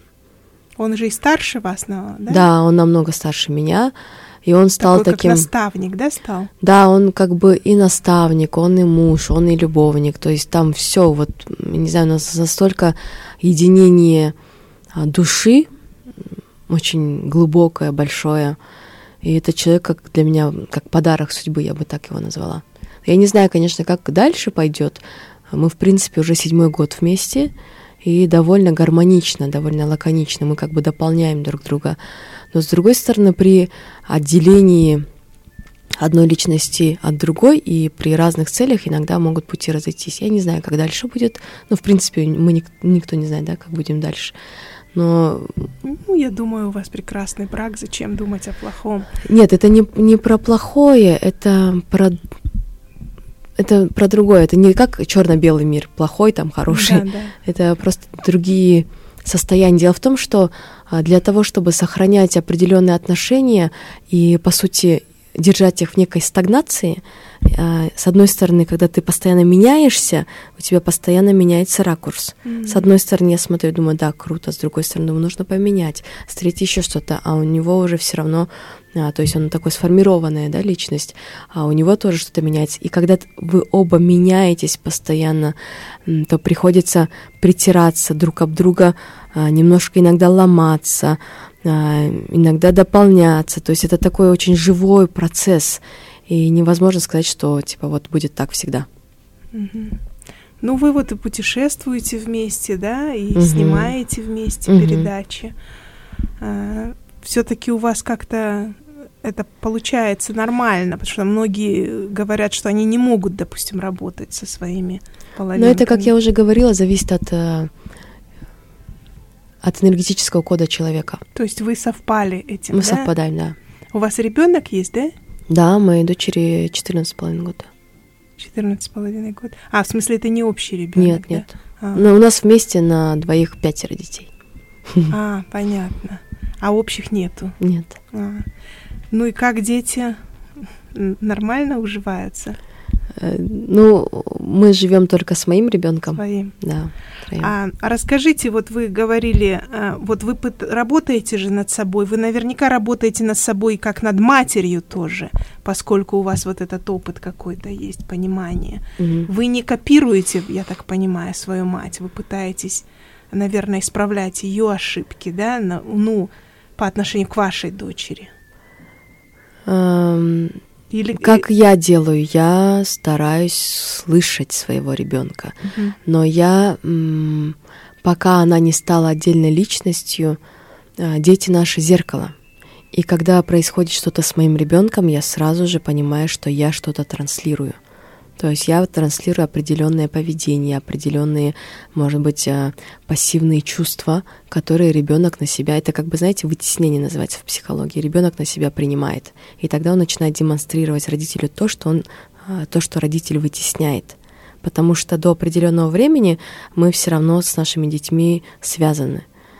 Он же и старше вас, но, да? да, он намного старше меня. И он стал Такой, таким... как наставник, да, стал? Да, он как бы и наставник, он и муж, он и любовник. То есть там все, вот, не знаю, у нас настолько единение а, души, очень глубокое, большое. И это человек как для меня, как подарок судьбы, я бы так его назвала. Я не знаю, конечно, как дальше пойдет. Мы, в принципе, уже седьмой год вместе, и довольно гармонично, довольно лаконично. Мы как бы дополняем друг друга. Но, с другой стороны, при отделении одной личности от другой и при разных целях иногда могут пути разойтись. Я не знаю, как дальше будет. Ну, в принципе, мы ник- никто не знает, да, как будем дальше. Но Ну, я думаю, у вас прекрасный брак, зачем думать о плохом? нет, это не, не про плохое, это про... Это про другое. Это не как черно-белый мир, плохой, там, хороший. Да, да. Это просто другие состояния. Дело в том, что а, для того, чтобы сохранять определенные отношения и, по сути, держать их в некой стагнации, а, с одной стороны, когда ты постоянно меняешься, у тебя постоянно меняется ракурс. Мгм. С одной стороны, я смотрю, думаю, да, круто, с другой стороны, думаю, нужно поменять, с третьей еще что-то, а у него уже все равно, а, то есть он такой сформированная, да, личность, а у него тоже что-то меняется. И когда т- вы оба меняетесь постоянно, м, то приходится притираться друг об друга, а, немножко иногда ломаться, а, иногда дополняться. То есть это такой очень живой процесс. И невозможно сказать, что типа вот будет так всегда. Угу. Ну, вы вот и путешествуете вместе, да, и угу. снимаете вместе угу. передачи. А, все-таки у вас как-то это получается нормально, потому что многие говорят, что они не могут, допустим, работать со своими половинками. Но это, как я уже говорила, зависит от, от энергетического кода человека. То есть вы совпали этим, Мы да? совпадаем, да. У вас ребенок есть, да? Да, моей дочери четырнадцать с половиной года. четырнадцать с половиной год. А, в смысле, это не общий ребенок? Нет, да? нет. А. Но у нас вместе на двоих пятеро детей. А, понятно. А общих нету? Нет. А. Ну и как дети нормально уживаются? Ну, мы живем только с моим ребенком. Своим. Да. А, а расскажите, вот вы говорили, вот вы пыт- работаете же над собой, вы наверняка работаете над собой как над матерью тоже, поскольку у вас вот этот опыт какой-то есть, понимание. Угу. Вы не копируете, я так понимаю, свою мать, вы пытаетесь, наверное, исправлять ее ошибки, да, на, ну, по отношению к вашей дочери. Um... Или... Как я делаю? Я стараюсь слышать своего ребенка, uh-huh. но я, м- пока она не стала отдельной личностью, дети наши зеркало. И когда происходит что-то с моим ребенком, я сразу же понимаю, что я что-то транслирую. То есть я транслирую определенное поведение, определенные, может быть, пассивные чувства, которые ребенок на себя, это как бы, знаете, вытеснение называется в психологии, ребенок на себя принимает. И тогда он начинает демонстрировать родителю то, что он, то, что родитель вытесняет. Потому что до определенного времени мы все равно с нашими детьми связаны.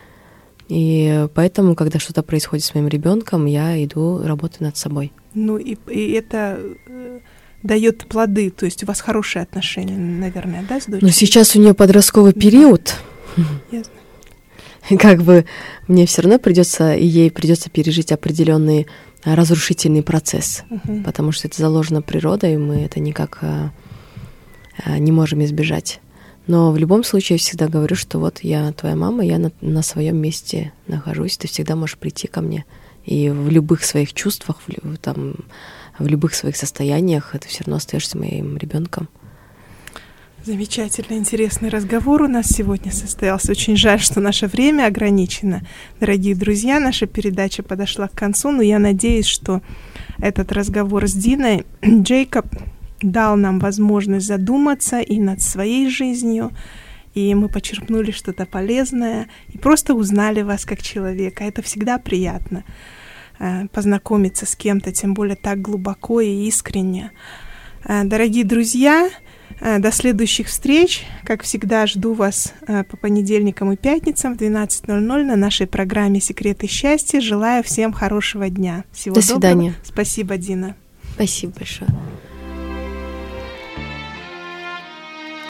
И поэтому, когда что-то происходит с моим ребенком, я иду работать над собой. Ну и, и это дает плоды, то есть у вас хорошие отношения, наверное, да, с дочерью? Но сейчас у нее подростковый период. Ясно. Как бы мне все равно придется, и ей придется пережить определенный разрушительный процесс, uh-huh. потому что это заложено природой, и мы это никак а, а, не можем избежать. Но в любом случае я всегда говорю, что вот я твоя мама, я на, на своем месте нахожусь, ты всегда можешь прийти ко мне. И в любых своих чувствах, в, там, в любых своих состояниях ты все равно остаешься моим ребенком. Замечательно интересный разговор у нас сегодня состоялся. Очень жаль, что наше время ограничено. Дорогие друзья, наша передача подошла к концу, но я надеюсь, что этот разговор с Диной Джейкоб дал нам возможность задуматься и над своей жизнью, и мы почерпнули что-то полезное, и просто узнали вас как человека. Это всегда приятно, познакомиться с кем-то, тем более так глубоко и искренне. Дорогие друзья, до следующих встреч. Как всегда, жду вас по понедельникам и пятницам в двенадцать ноль ноль на нашей программе «Секреты счастья». Желаю всем хорошего дня. Всего До свидания. доброго. Спасибо, Дина. Спасибо большое.